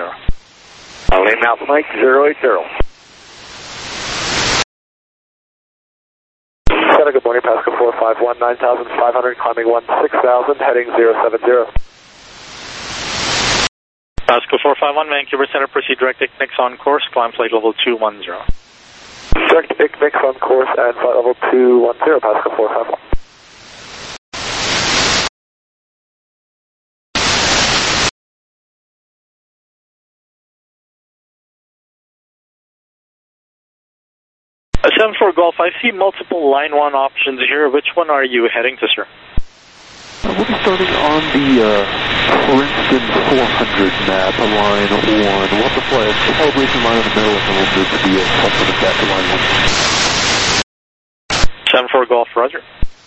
Lima Alpha Mike, 080. Center, good morning, Pasco 451, 9,500, climbing 16,000, heading 070. Pasco 451, Vancouver Center, proceed direct Picnics on course, climb flight level 210. Direct Picnics on course and flight level 210, Pasco 451. A 74 Golf, I see multiple line 1 options here. Which one are you heading to, sir? We'll be starting on the Princeton 400 map, line 1. We'll have to fly a calibration line in the middle, and then we'll move to the supplement back to line 1. 74 Golf, Roger.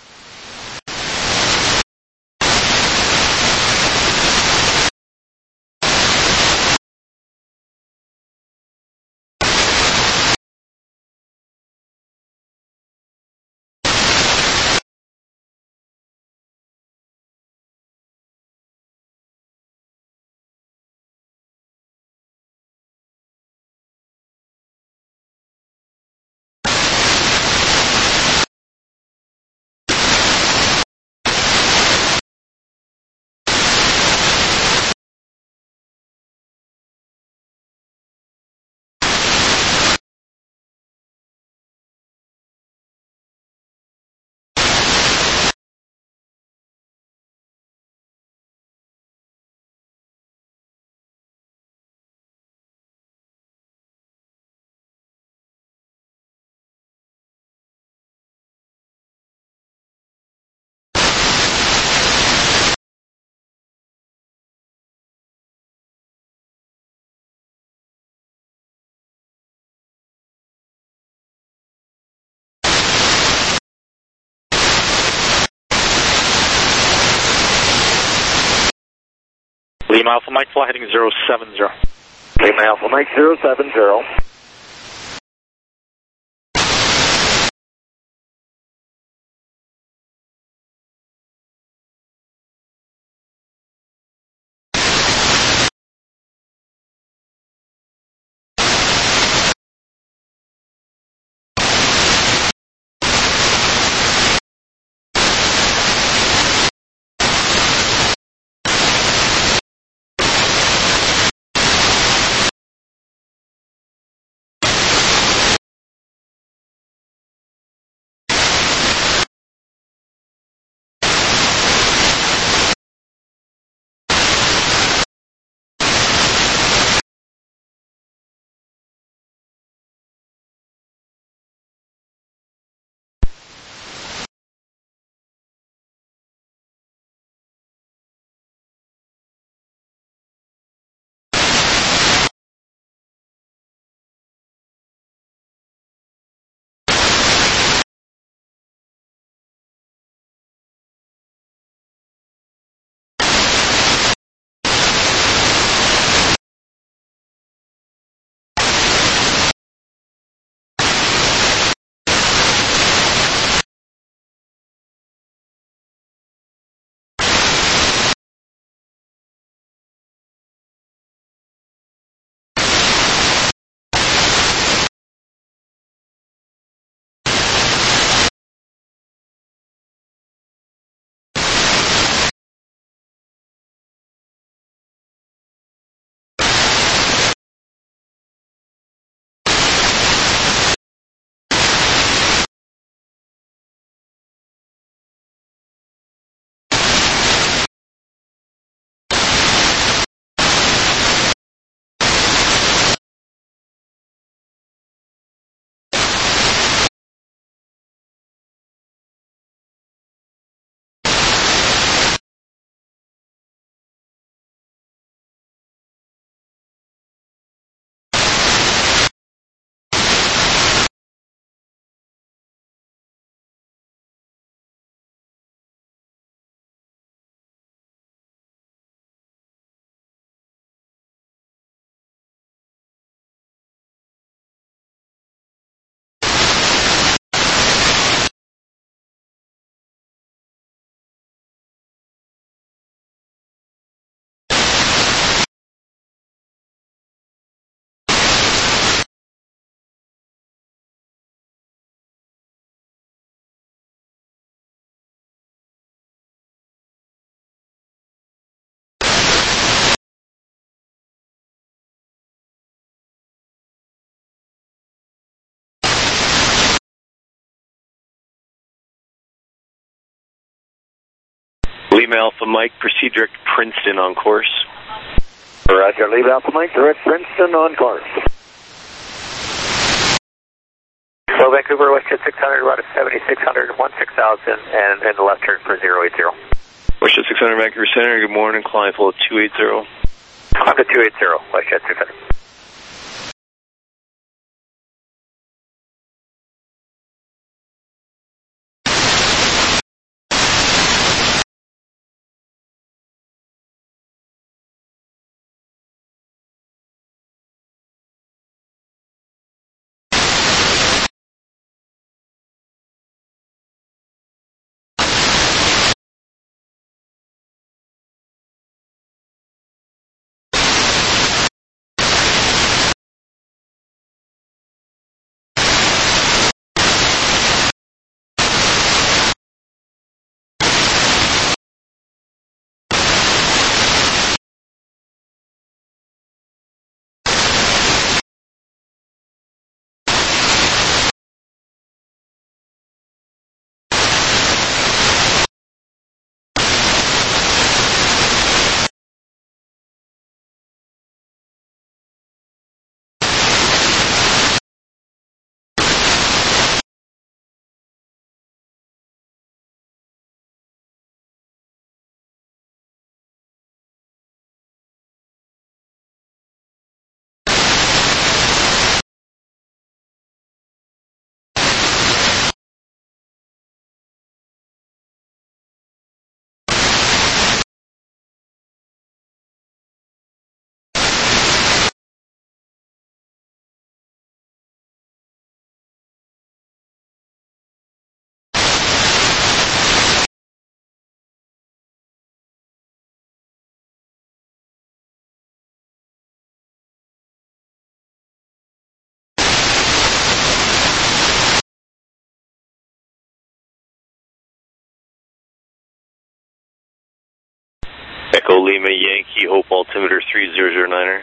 Lima Alpha Mike, fly heading 070. Lima Alpha Mike, 070. Lima Alpha Mike, proceed direct Princeton on course. Roger, Lima Alpha Mike, direct Princeton on course. So Vancouver, WestJet 600, route 7600, 16,000, and in the left turn for 080. WestJet 600, Vancouver Center, good morning, climb full 280. Climb to 280, WestJet 600. Echo Lima Yankee, Hope altimeter 3009er.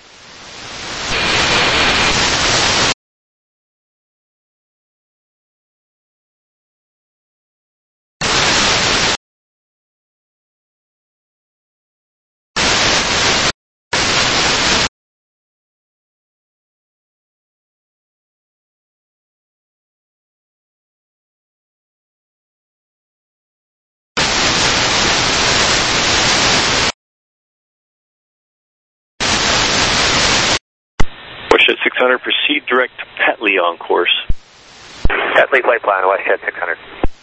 WestJet 600, proceed direct to Petley on course. Petley flight plan, WestJet 600.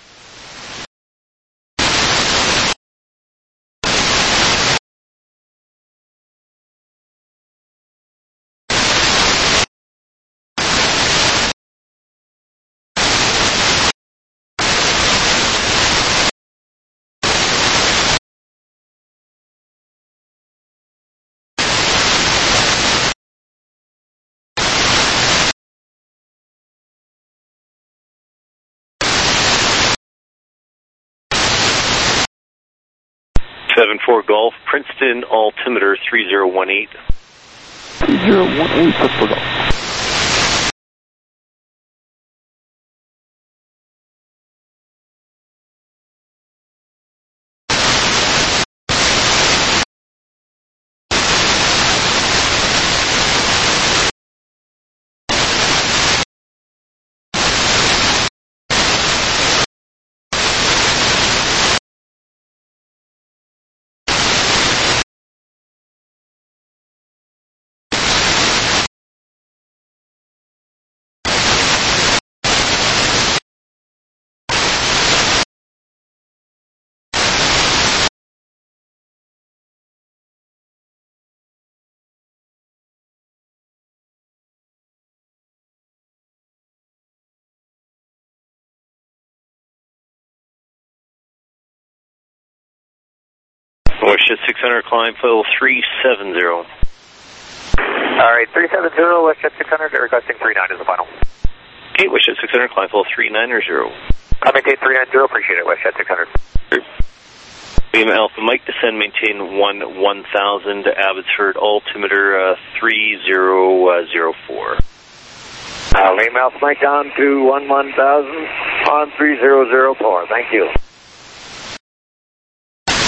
Seven 4 Golf, Princeton altimeter 3018. 3018, set for Golf. WestJet 600, climb level 370. Alright, 370, WestJet 600, requesting 39 is the final. Okay, WestJet 600, climb level 390. I maintain 390, appreciate it, WestJet 600. Lima Alpha Mike, descend, maintain 1000, Abbotsford, altimeter 3004. Lima Alpha Mike down to 1000 on 3004, thank you.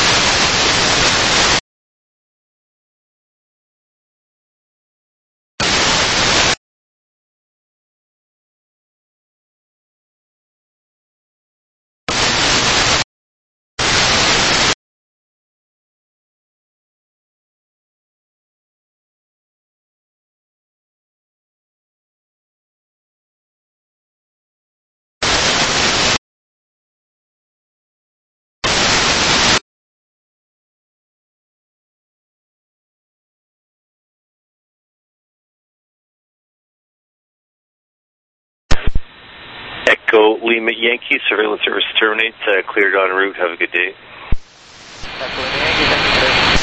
Echo Lima Yankee, surveillance service terminate, cleared en route, have a good day. Echo Lima Yankee, thank you, sir.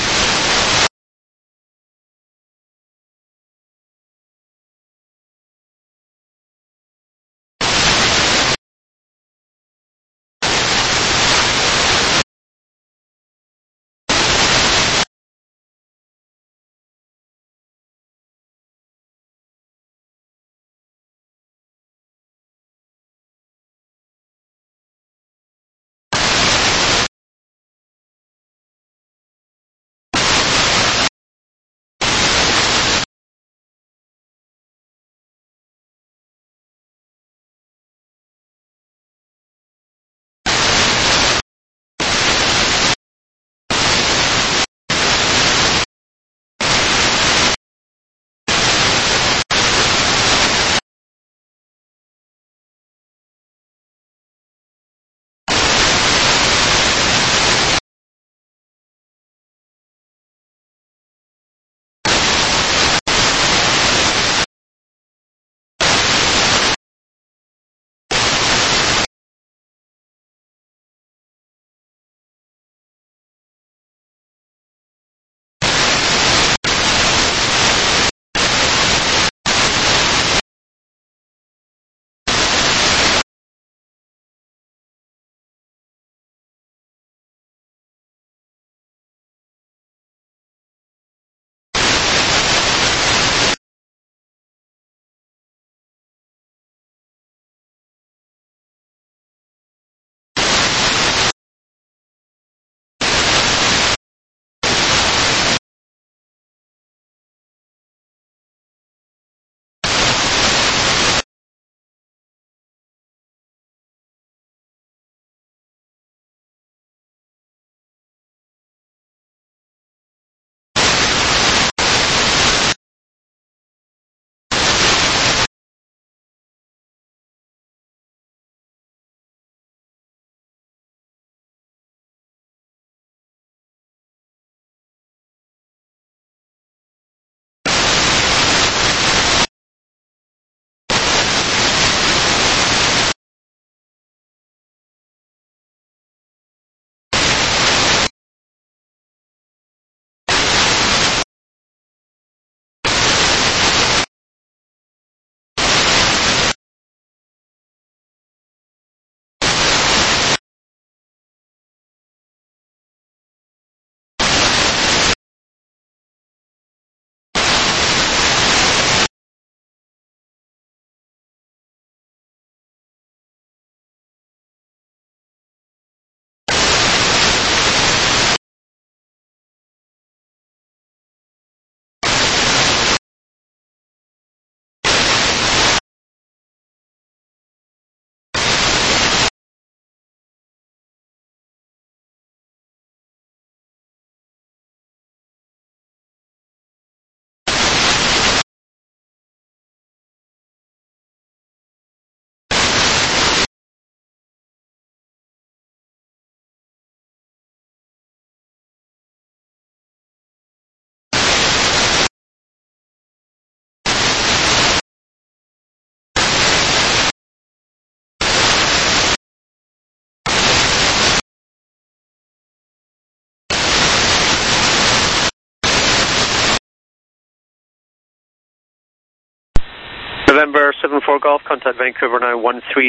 November 74 Golf, contact Vancouver now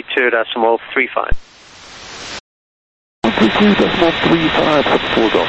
132.35. 132.35, 74 Golf.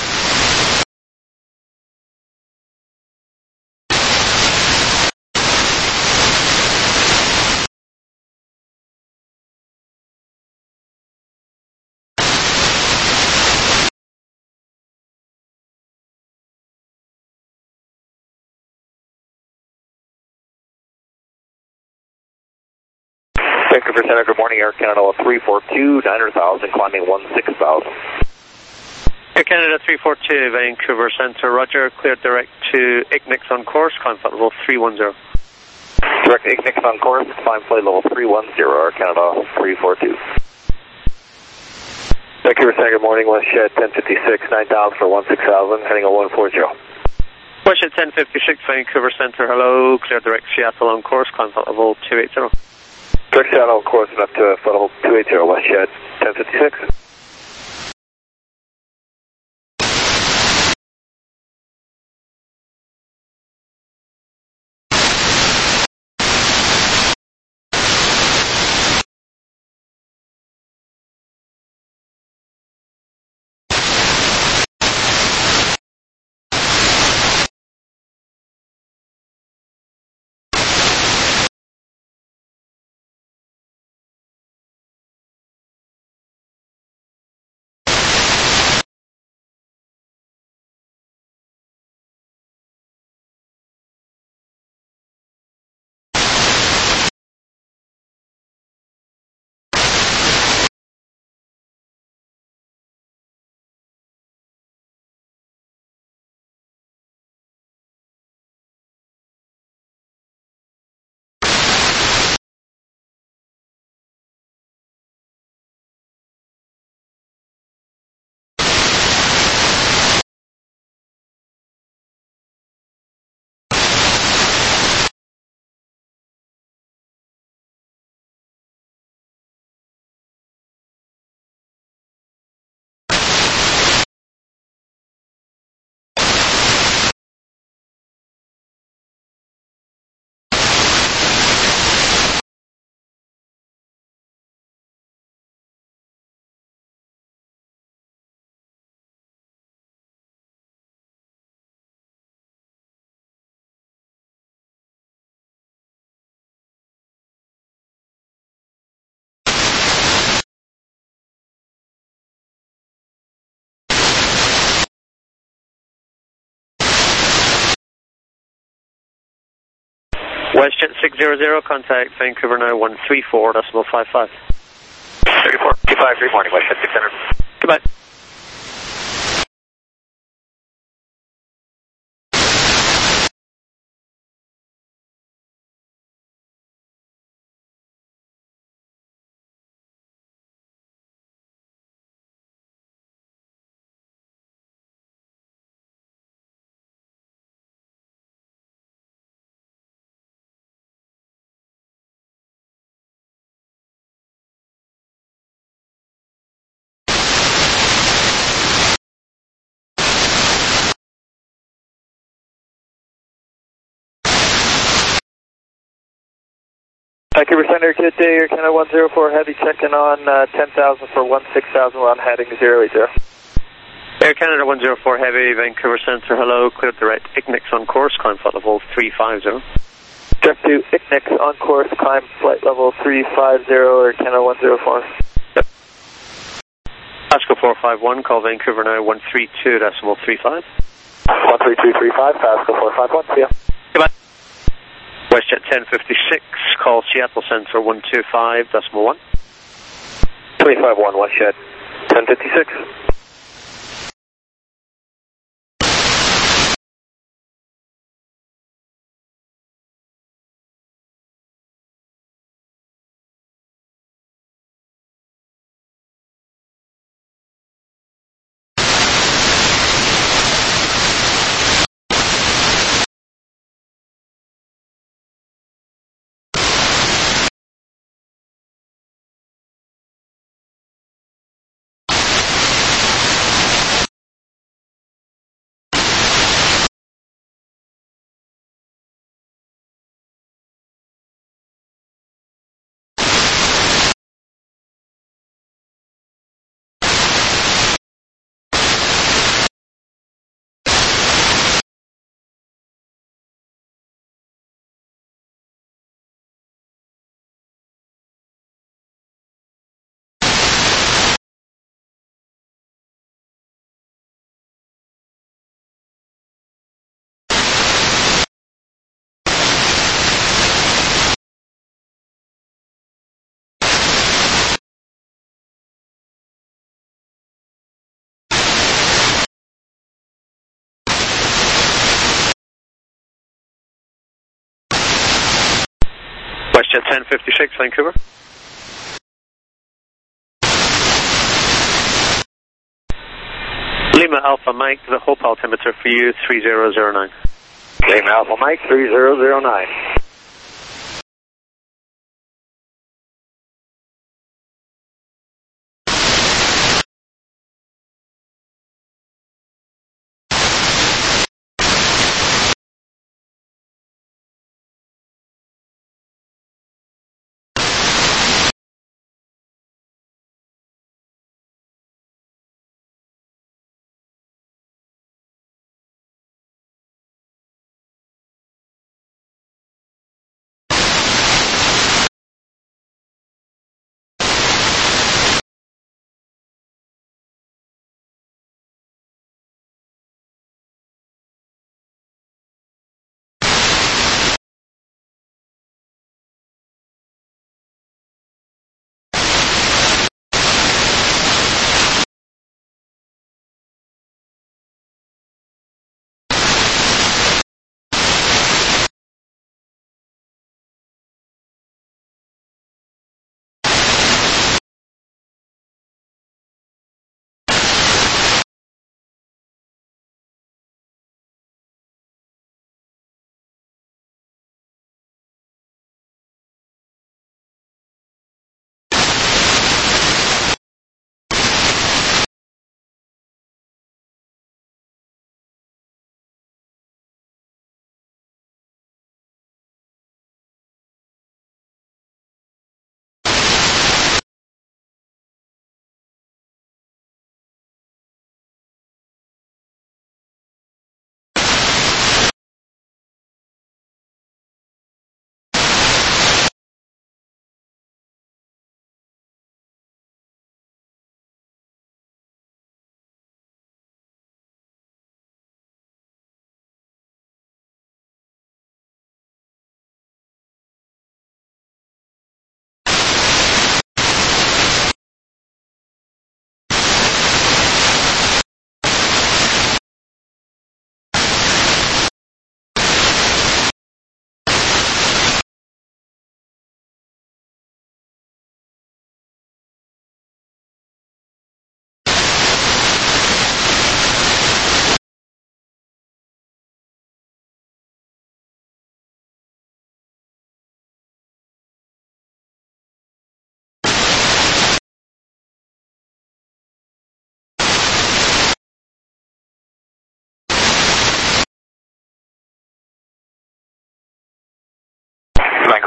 Vancouver Center, good morning, Air Canada 342, 900,000, climbing 16,000. Air Canada 342, Vancouver Center, roger, cleared direct to Ignix on course, climb flight level 310. Direct Ignix on course, climb flight level 310, Air Canada 342. Vancouver Center, good morning, WestJet 1056, 9,000 for 16,000, heading 0140. WestJet 1056, Vancouver Center, hello, cleared direct Seattle on course, climb flight level 280. Direct shuttle on course up to flight level 280, West Shed, 1056. WestJet 600, contact Vancouver now 134.55. 3455, good morning, WestJet 600. Goodbye. Vancouver Center, good day, Air Canada 104 Heavy, checking on 10,000 for 16,000, we're on heading 080. Air Canada 104 Heavy, Vancouver Center, hello, cleared direct, IGNIX on course, climb flight level 350. Direct to IGNIX on course, climb flight level 350, Air Canada 104. Yep. Pasco 451, call Vancouver now 132.35. 13235, Pasco 451, see ya. Goodbye. WestJet 1056, call Seattle Center 125.1. 251, WestJet 1056. WestJet 1056, Vancouver. Lima Alpha Mike, the Hope altimeter for you, 3009. Lima Alpha Mike, 3009.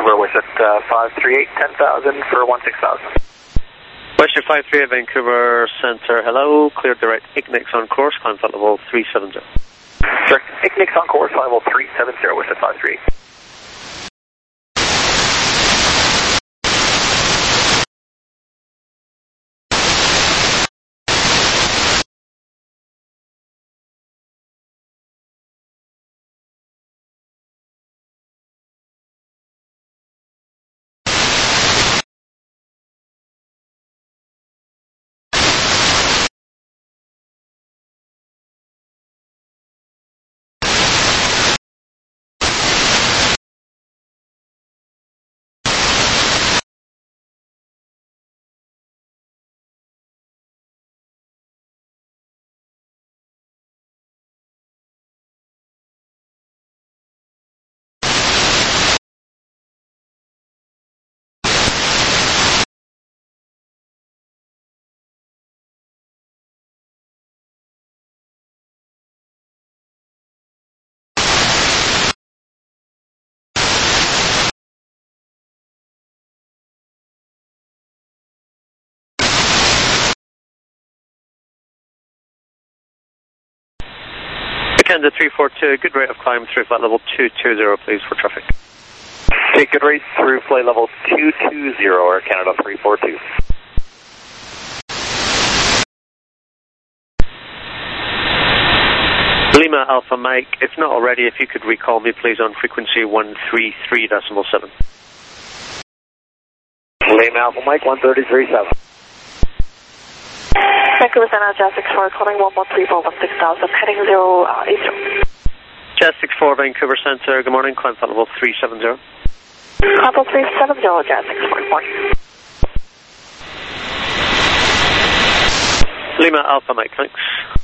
Vancouver was at 538, 10,000 for 16,000. Western 538 Vancouver Center, hello, cleared direct Ignix on course, climb flight level 370. Direct Ignix on course, flight level 370 with a 538. Canada 342, good rate of climb through flight level 220, please, for traffic. Okay, good rate through flight level 220, Air Canada 342. Lima Alpha Mike, if not already, if you could recall me, please, on frequency 133.7. Lima Alpha Mike, 133.7. Vancouver Center, Jazz 64, calling 1134, 16,000, heading 080. Jazz 64, Vancouver Center, good morning, climb flight level 370. Climb level 370, Jazz 64, good morning. Lima Alpha Mike, thanks.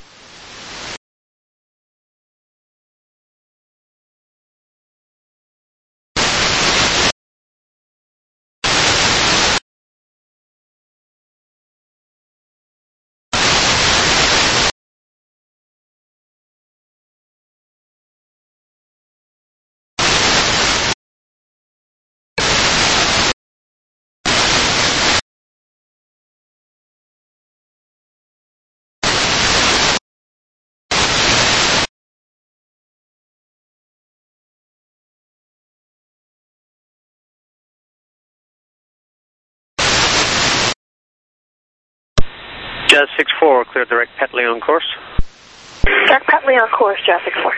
Jazz 64, clear direct Petley on course. Direct Petley on course, Jazz 64.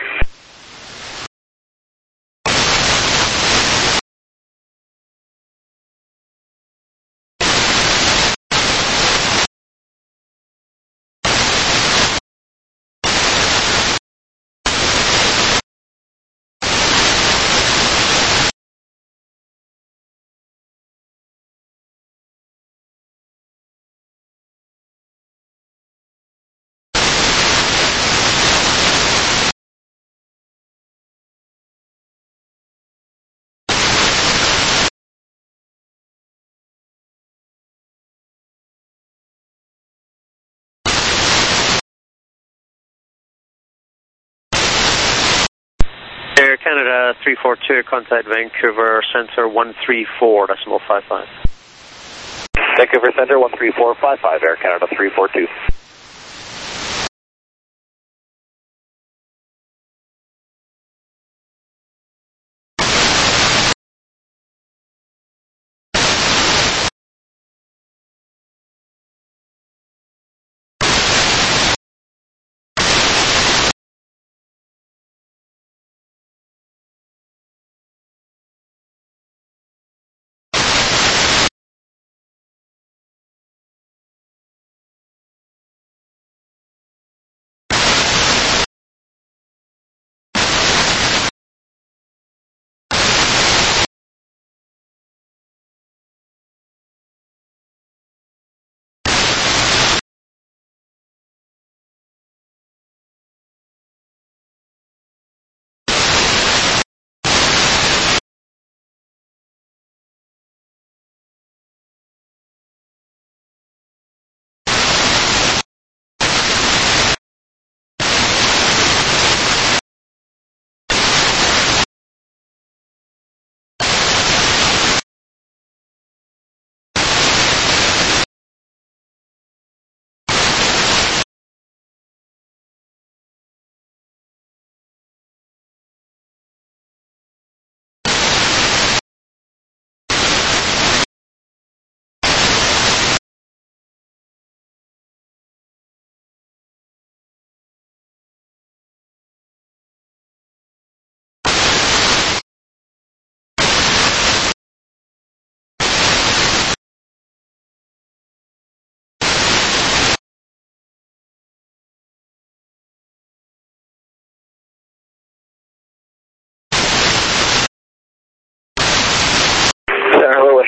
Air Canada 342, contact Vancouver Center 134.55. Vancouver Center 134.55, Air Canada 342.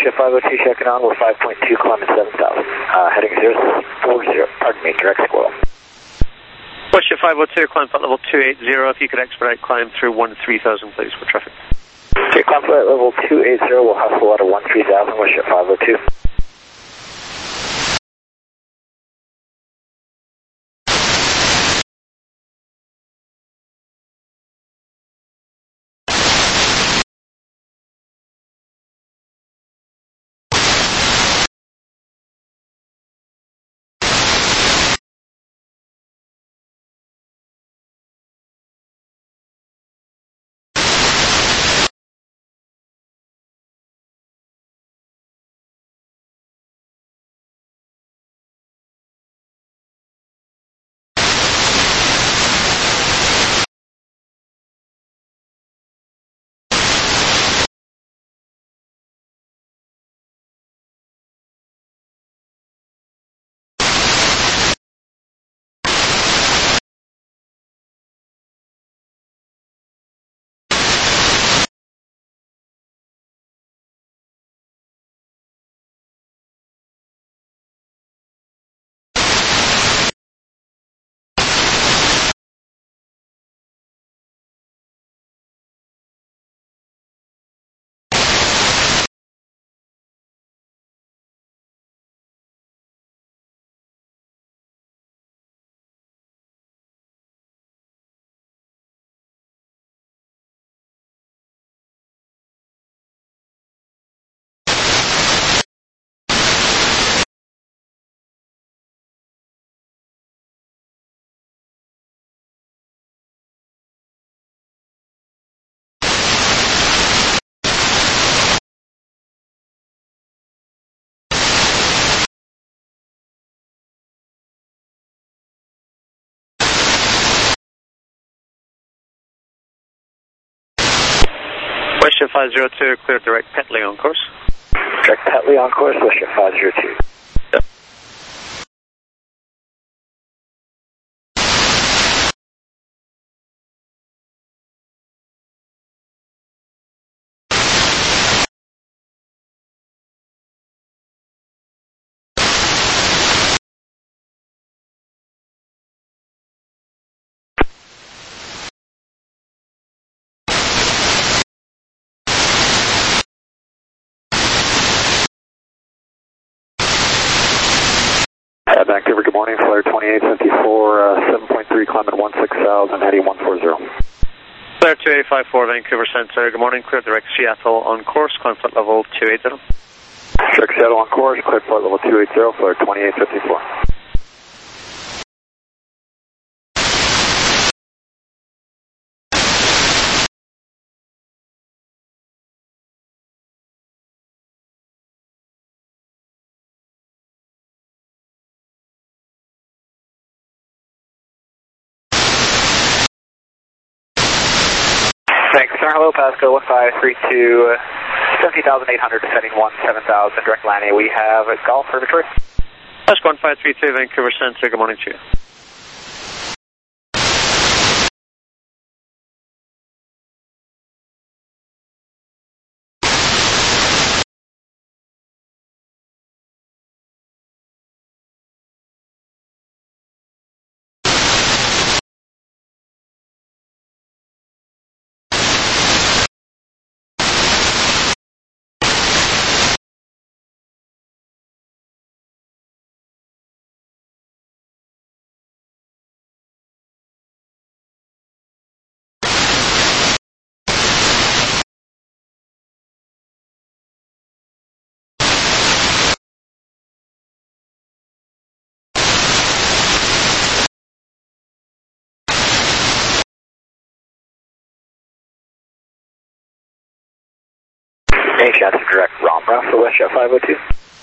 Westjet 502 checking on, we're 5.2 climbing 7,000. Heading 040, pardon me, direct squirrel. Westjet 502, climb flight level 280, if you could expedite climb through 13,000 please for traffic. Okay, climb flight level 280, we'll hustle out of 13,000, Westjet 502. Westjet 502, clear direct Petley on course. Direct Petley on course, Westjet 502. Yep. Vancouver, good morning, Flyer 2854, 7.3, climbing 16,000, heading 140. Flyer 2854, Vancouver Centre, good morning, clear direct Seattle on course, climb flight level 280. Direct Seattle on course, clear flight level 280, Flyer 2854. Thanks, sir. Hello, Pasco 1532, 70,800, descending 17,000, direct landing. We have a Golf for Detroit. Pasco 1532, Vancouver Centre, good morning to you. Any chance of direct Romra for Westjet 502?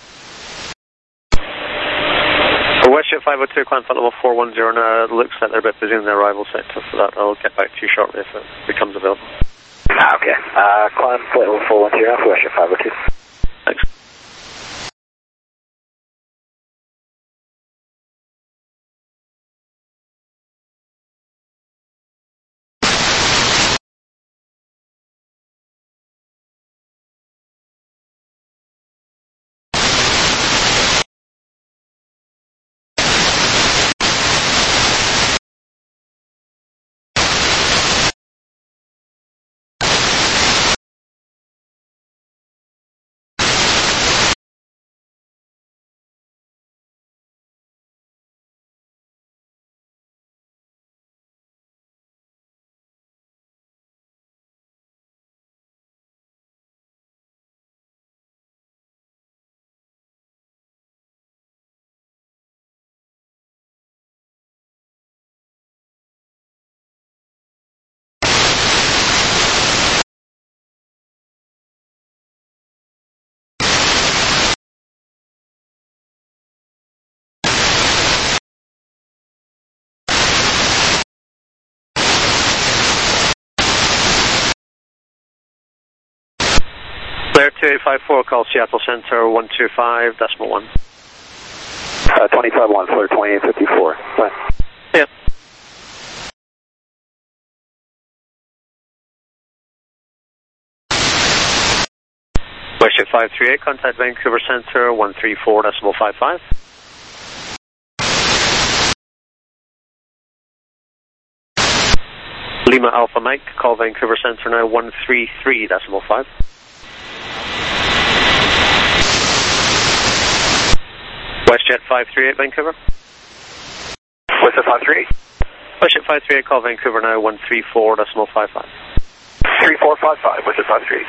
For Westjet 502, climb flight level 410, now it looks like they're a bit busy in the arrival sector for that. I'll get back to you shortly if it becomes available. Okay. Climb flight level 410 for Westjet 502. Thanks. 2854, call Seattle Center 125.1. 25-1, Fleur 2854. Bye. Yeah. WestJet 538, contact Vancouver Center 134.55. Lima Alpha Mike, call Vancouver Center now 133.5. WestJet 538, Vancouver. WestJet 538? WestJet 538, call Vancouver now 134.55. 3455, WestJet 538.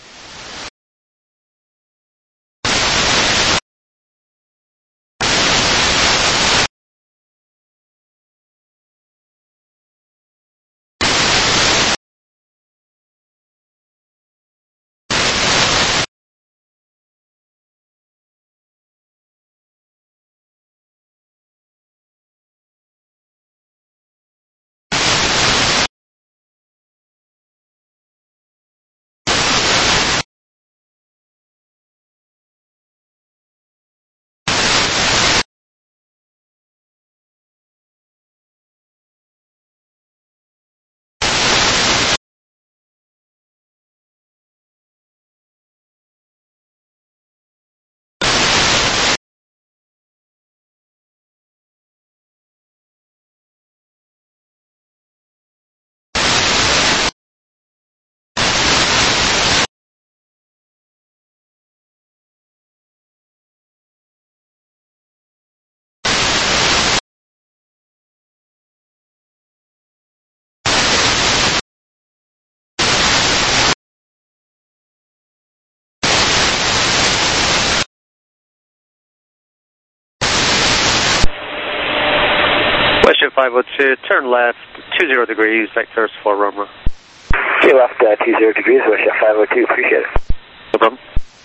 WestJet 502, turn left 20 degrees, vectors for Roma. Okay, left 20 degrees, WestJet 502, appreciate it. No problem.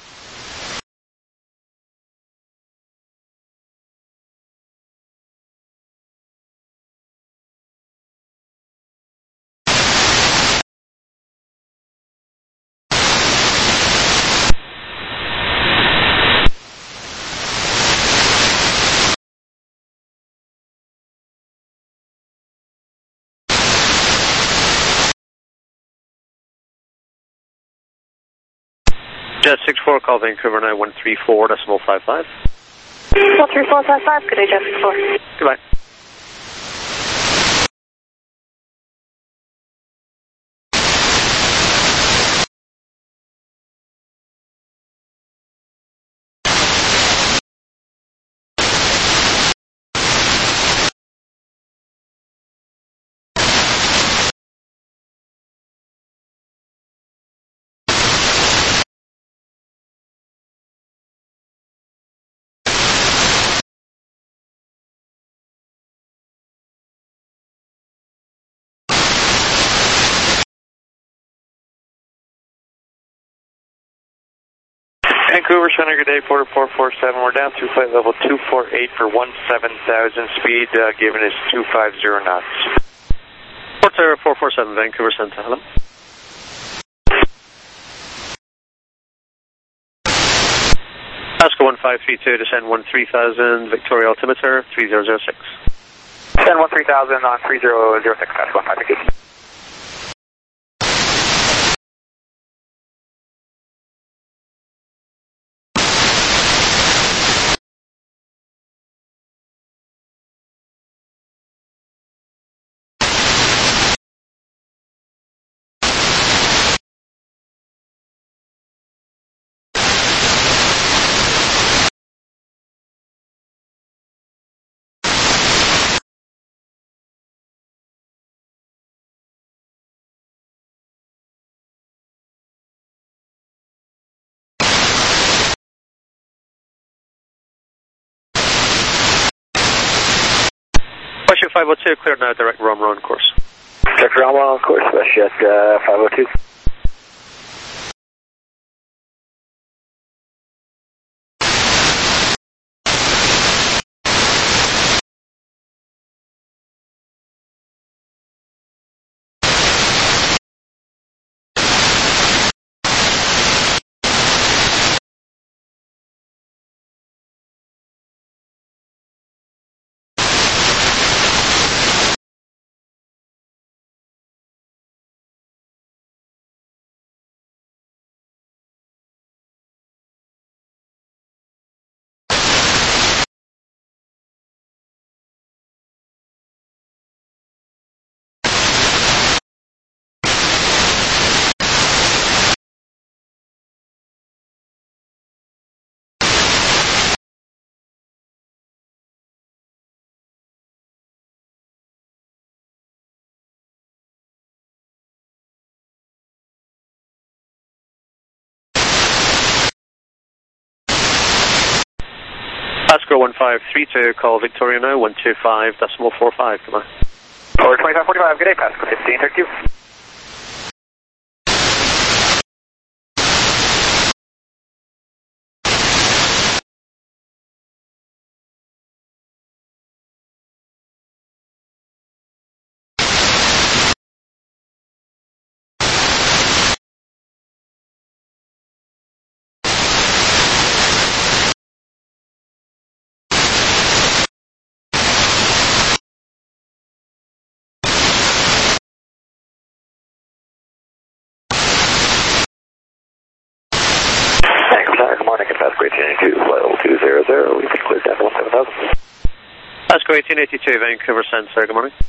Jet 64, call Vancouver now 134.55. 13455, good day, Jet 64. Goodbye. Vancouver Center, good day, Porter 447. We're down to flight level 248 for 17,000 speed, given is 250 knots. Porter 447, Vancouver Center, hello. Pasco 1532, descend 13,000, Victoria altimeter 3006. Descend 13,000 on 3006, Pasco 1532. WestJet 502, cleared now, direct Roma on course. Direct Roma on course, WestJet 502. Pasco 1532, call Victoria now, 125.45, come on. Over 2545, good day, Pasco 1532. Good morning, it's Pasco 1882, flight level 200, we've been cleared down to 17,000. Pasco 1882, Vancouver Center, good morning.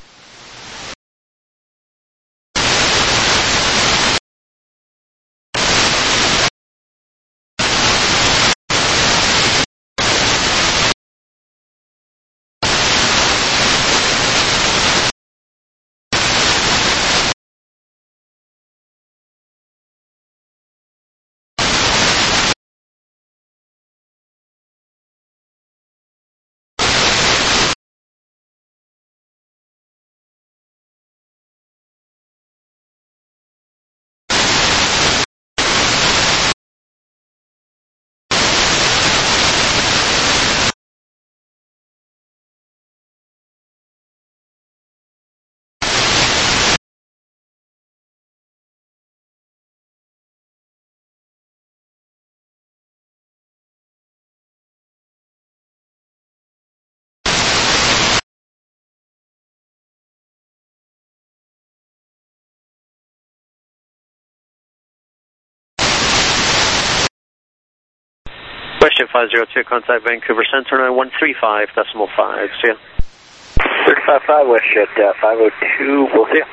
Question 502, contact Vancouver Center now, 135.5, see ya. 355 West Jet 502, we'll see ya.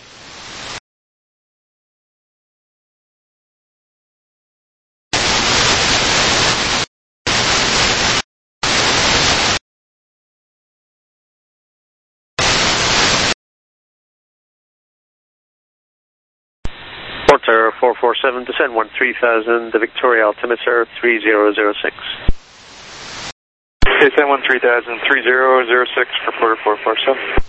Porter 447, descend 13,000, the Victoria altimeter 3006. Descend 13,000, 3006 for Porter 447.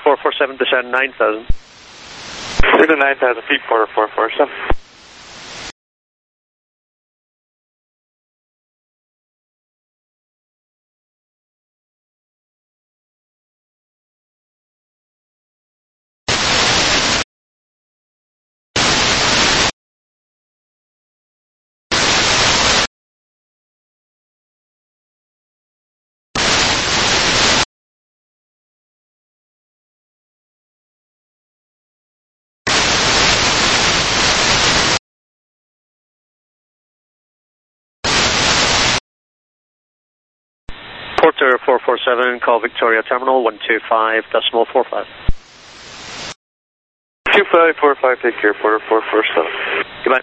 447, descend 9,000. Clear to 9,000 feet, Porter 447. Porter 447, call Victoria Terminal 125.45. 2545, take care, Porter 447. Goodbye.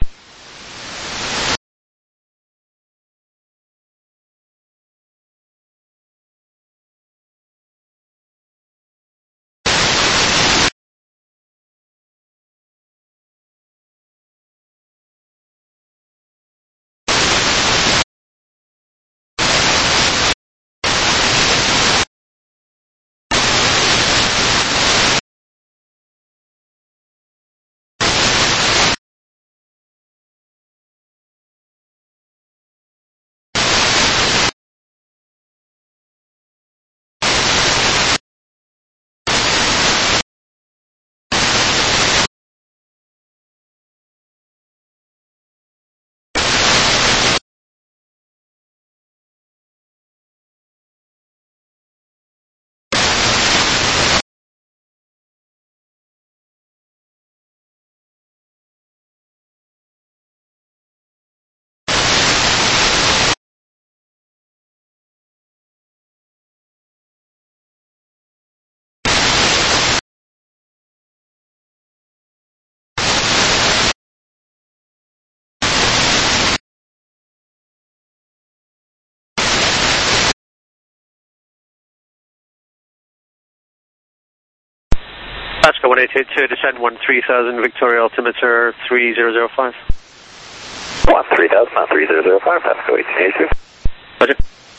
Pasco 1882, descend 13,000, Victoria altimeter 3005. 13,000, not 3005, Pasco 1882. Roger.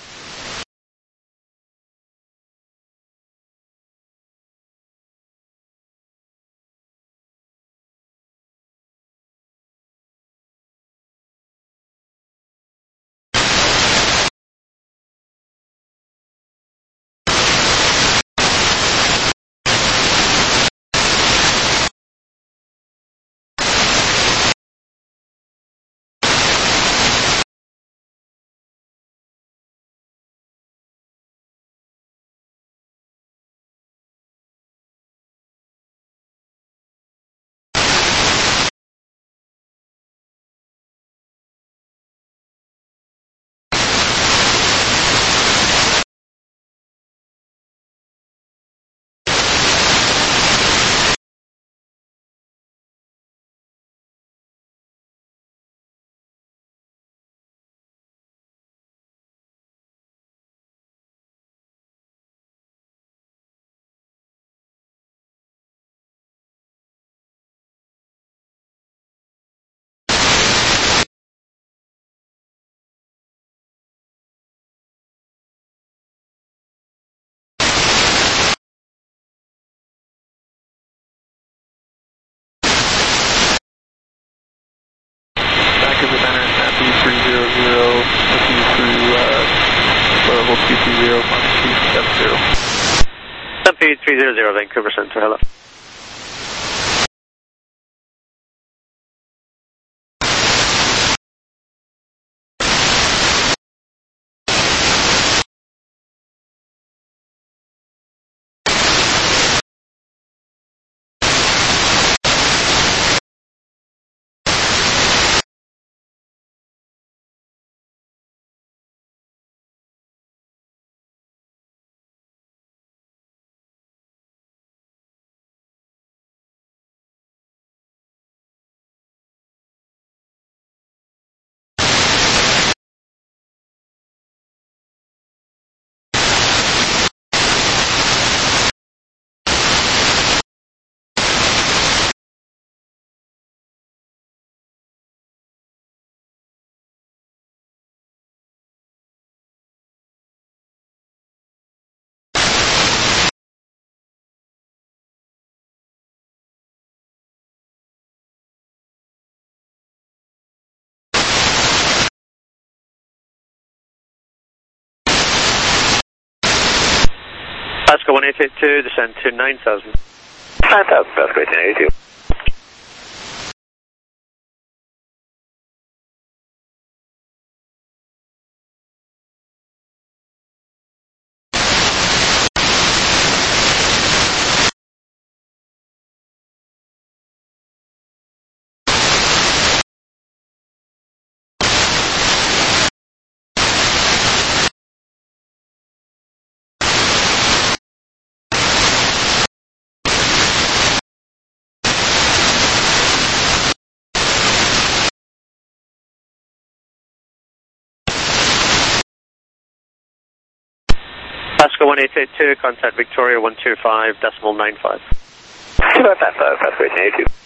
Vancouver Center, Snappy 300, with you through level 220, 1270. Snappy 300, Vancouver Center, hello. Pasco 1882, descend to 9,000. 9,000, Pasco 1882. Pasco 1882, contact Victoria 125.95. 255, Pasco 1882.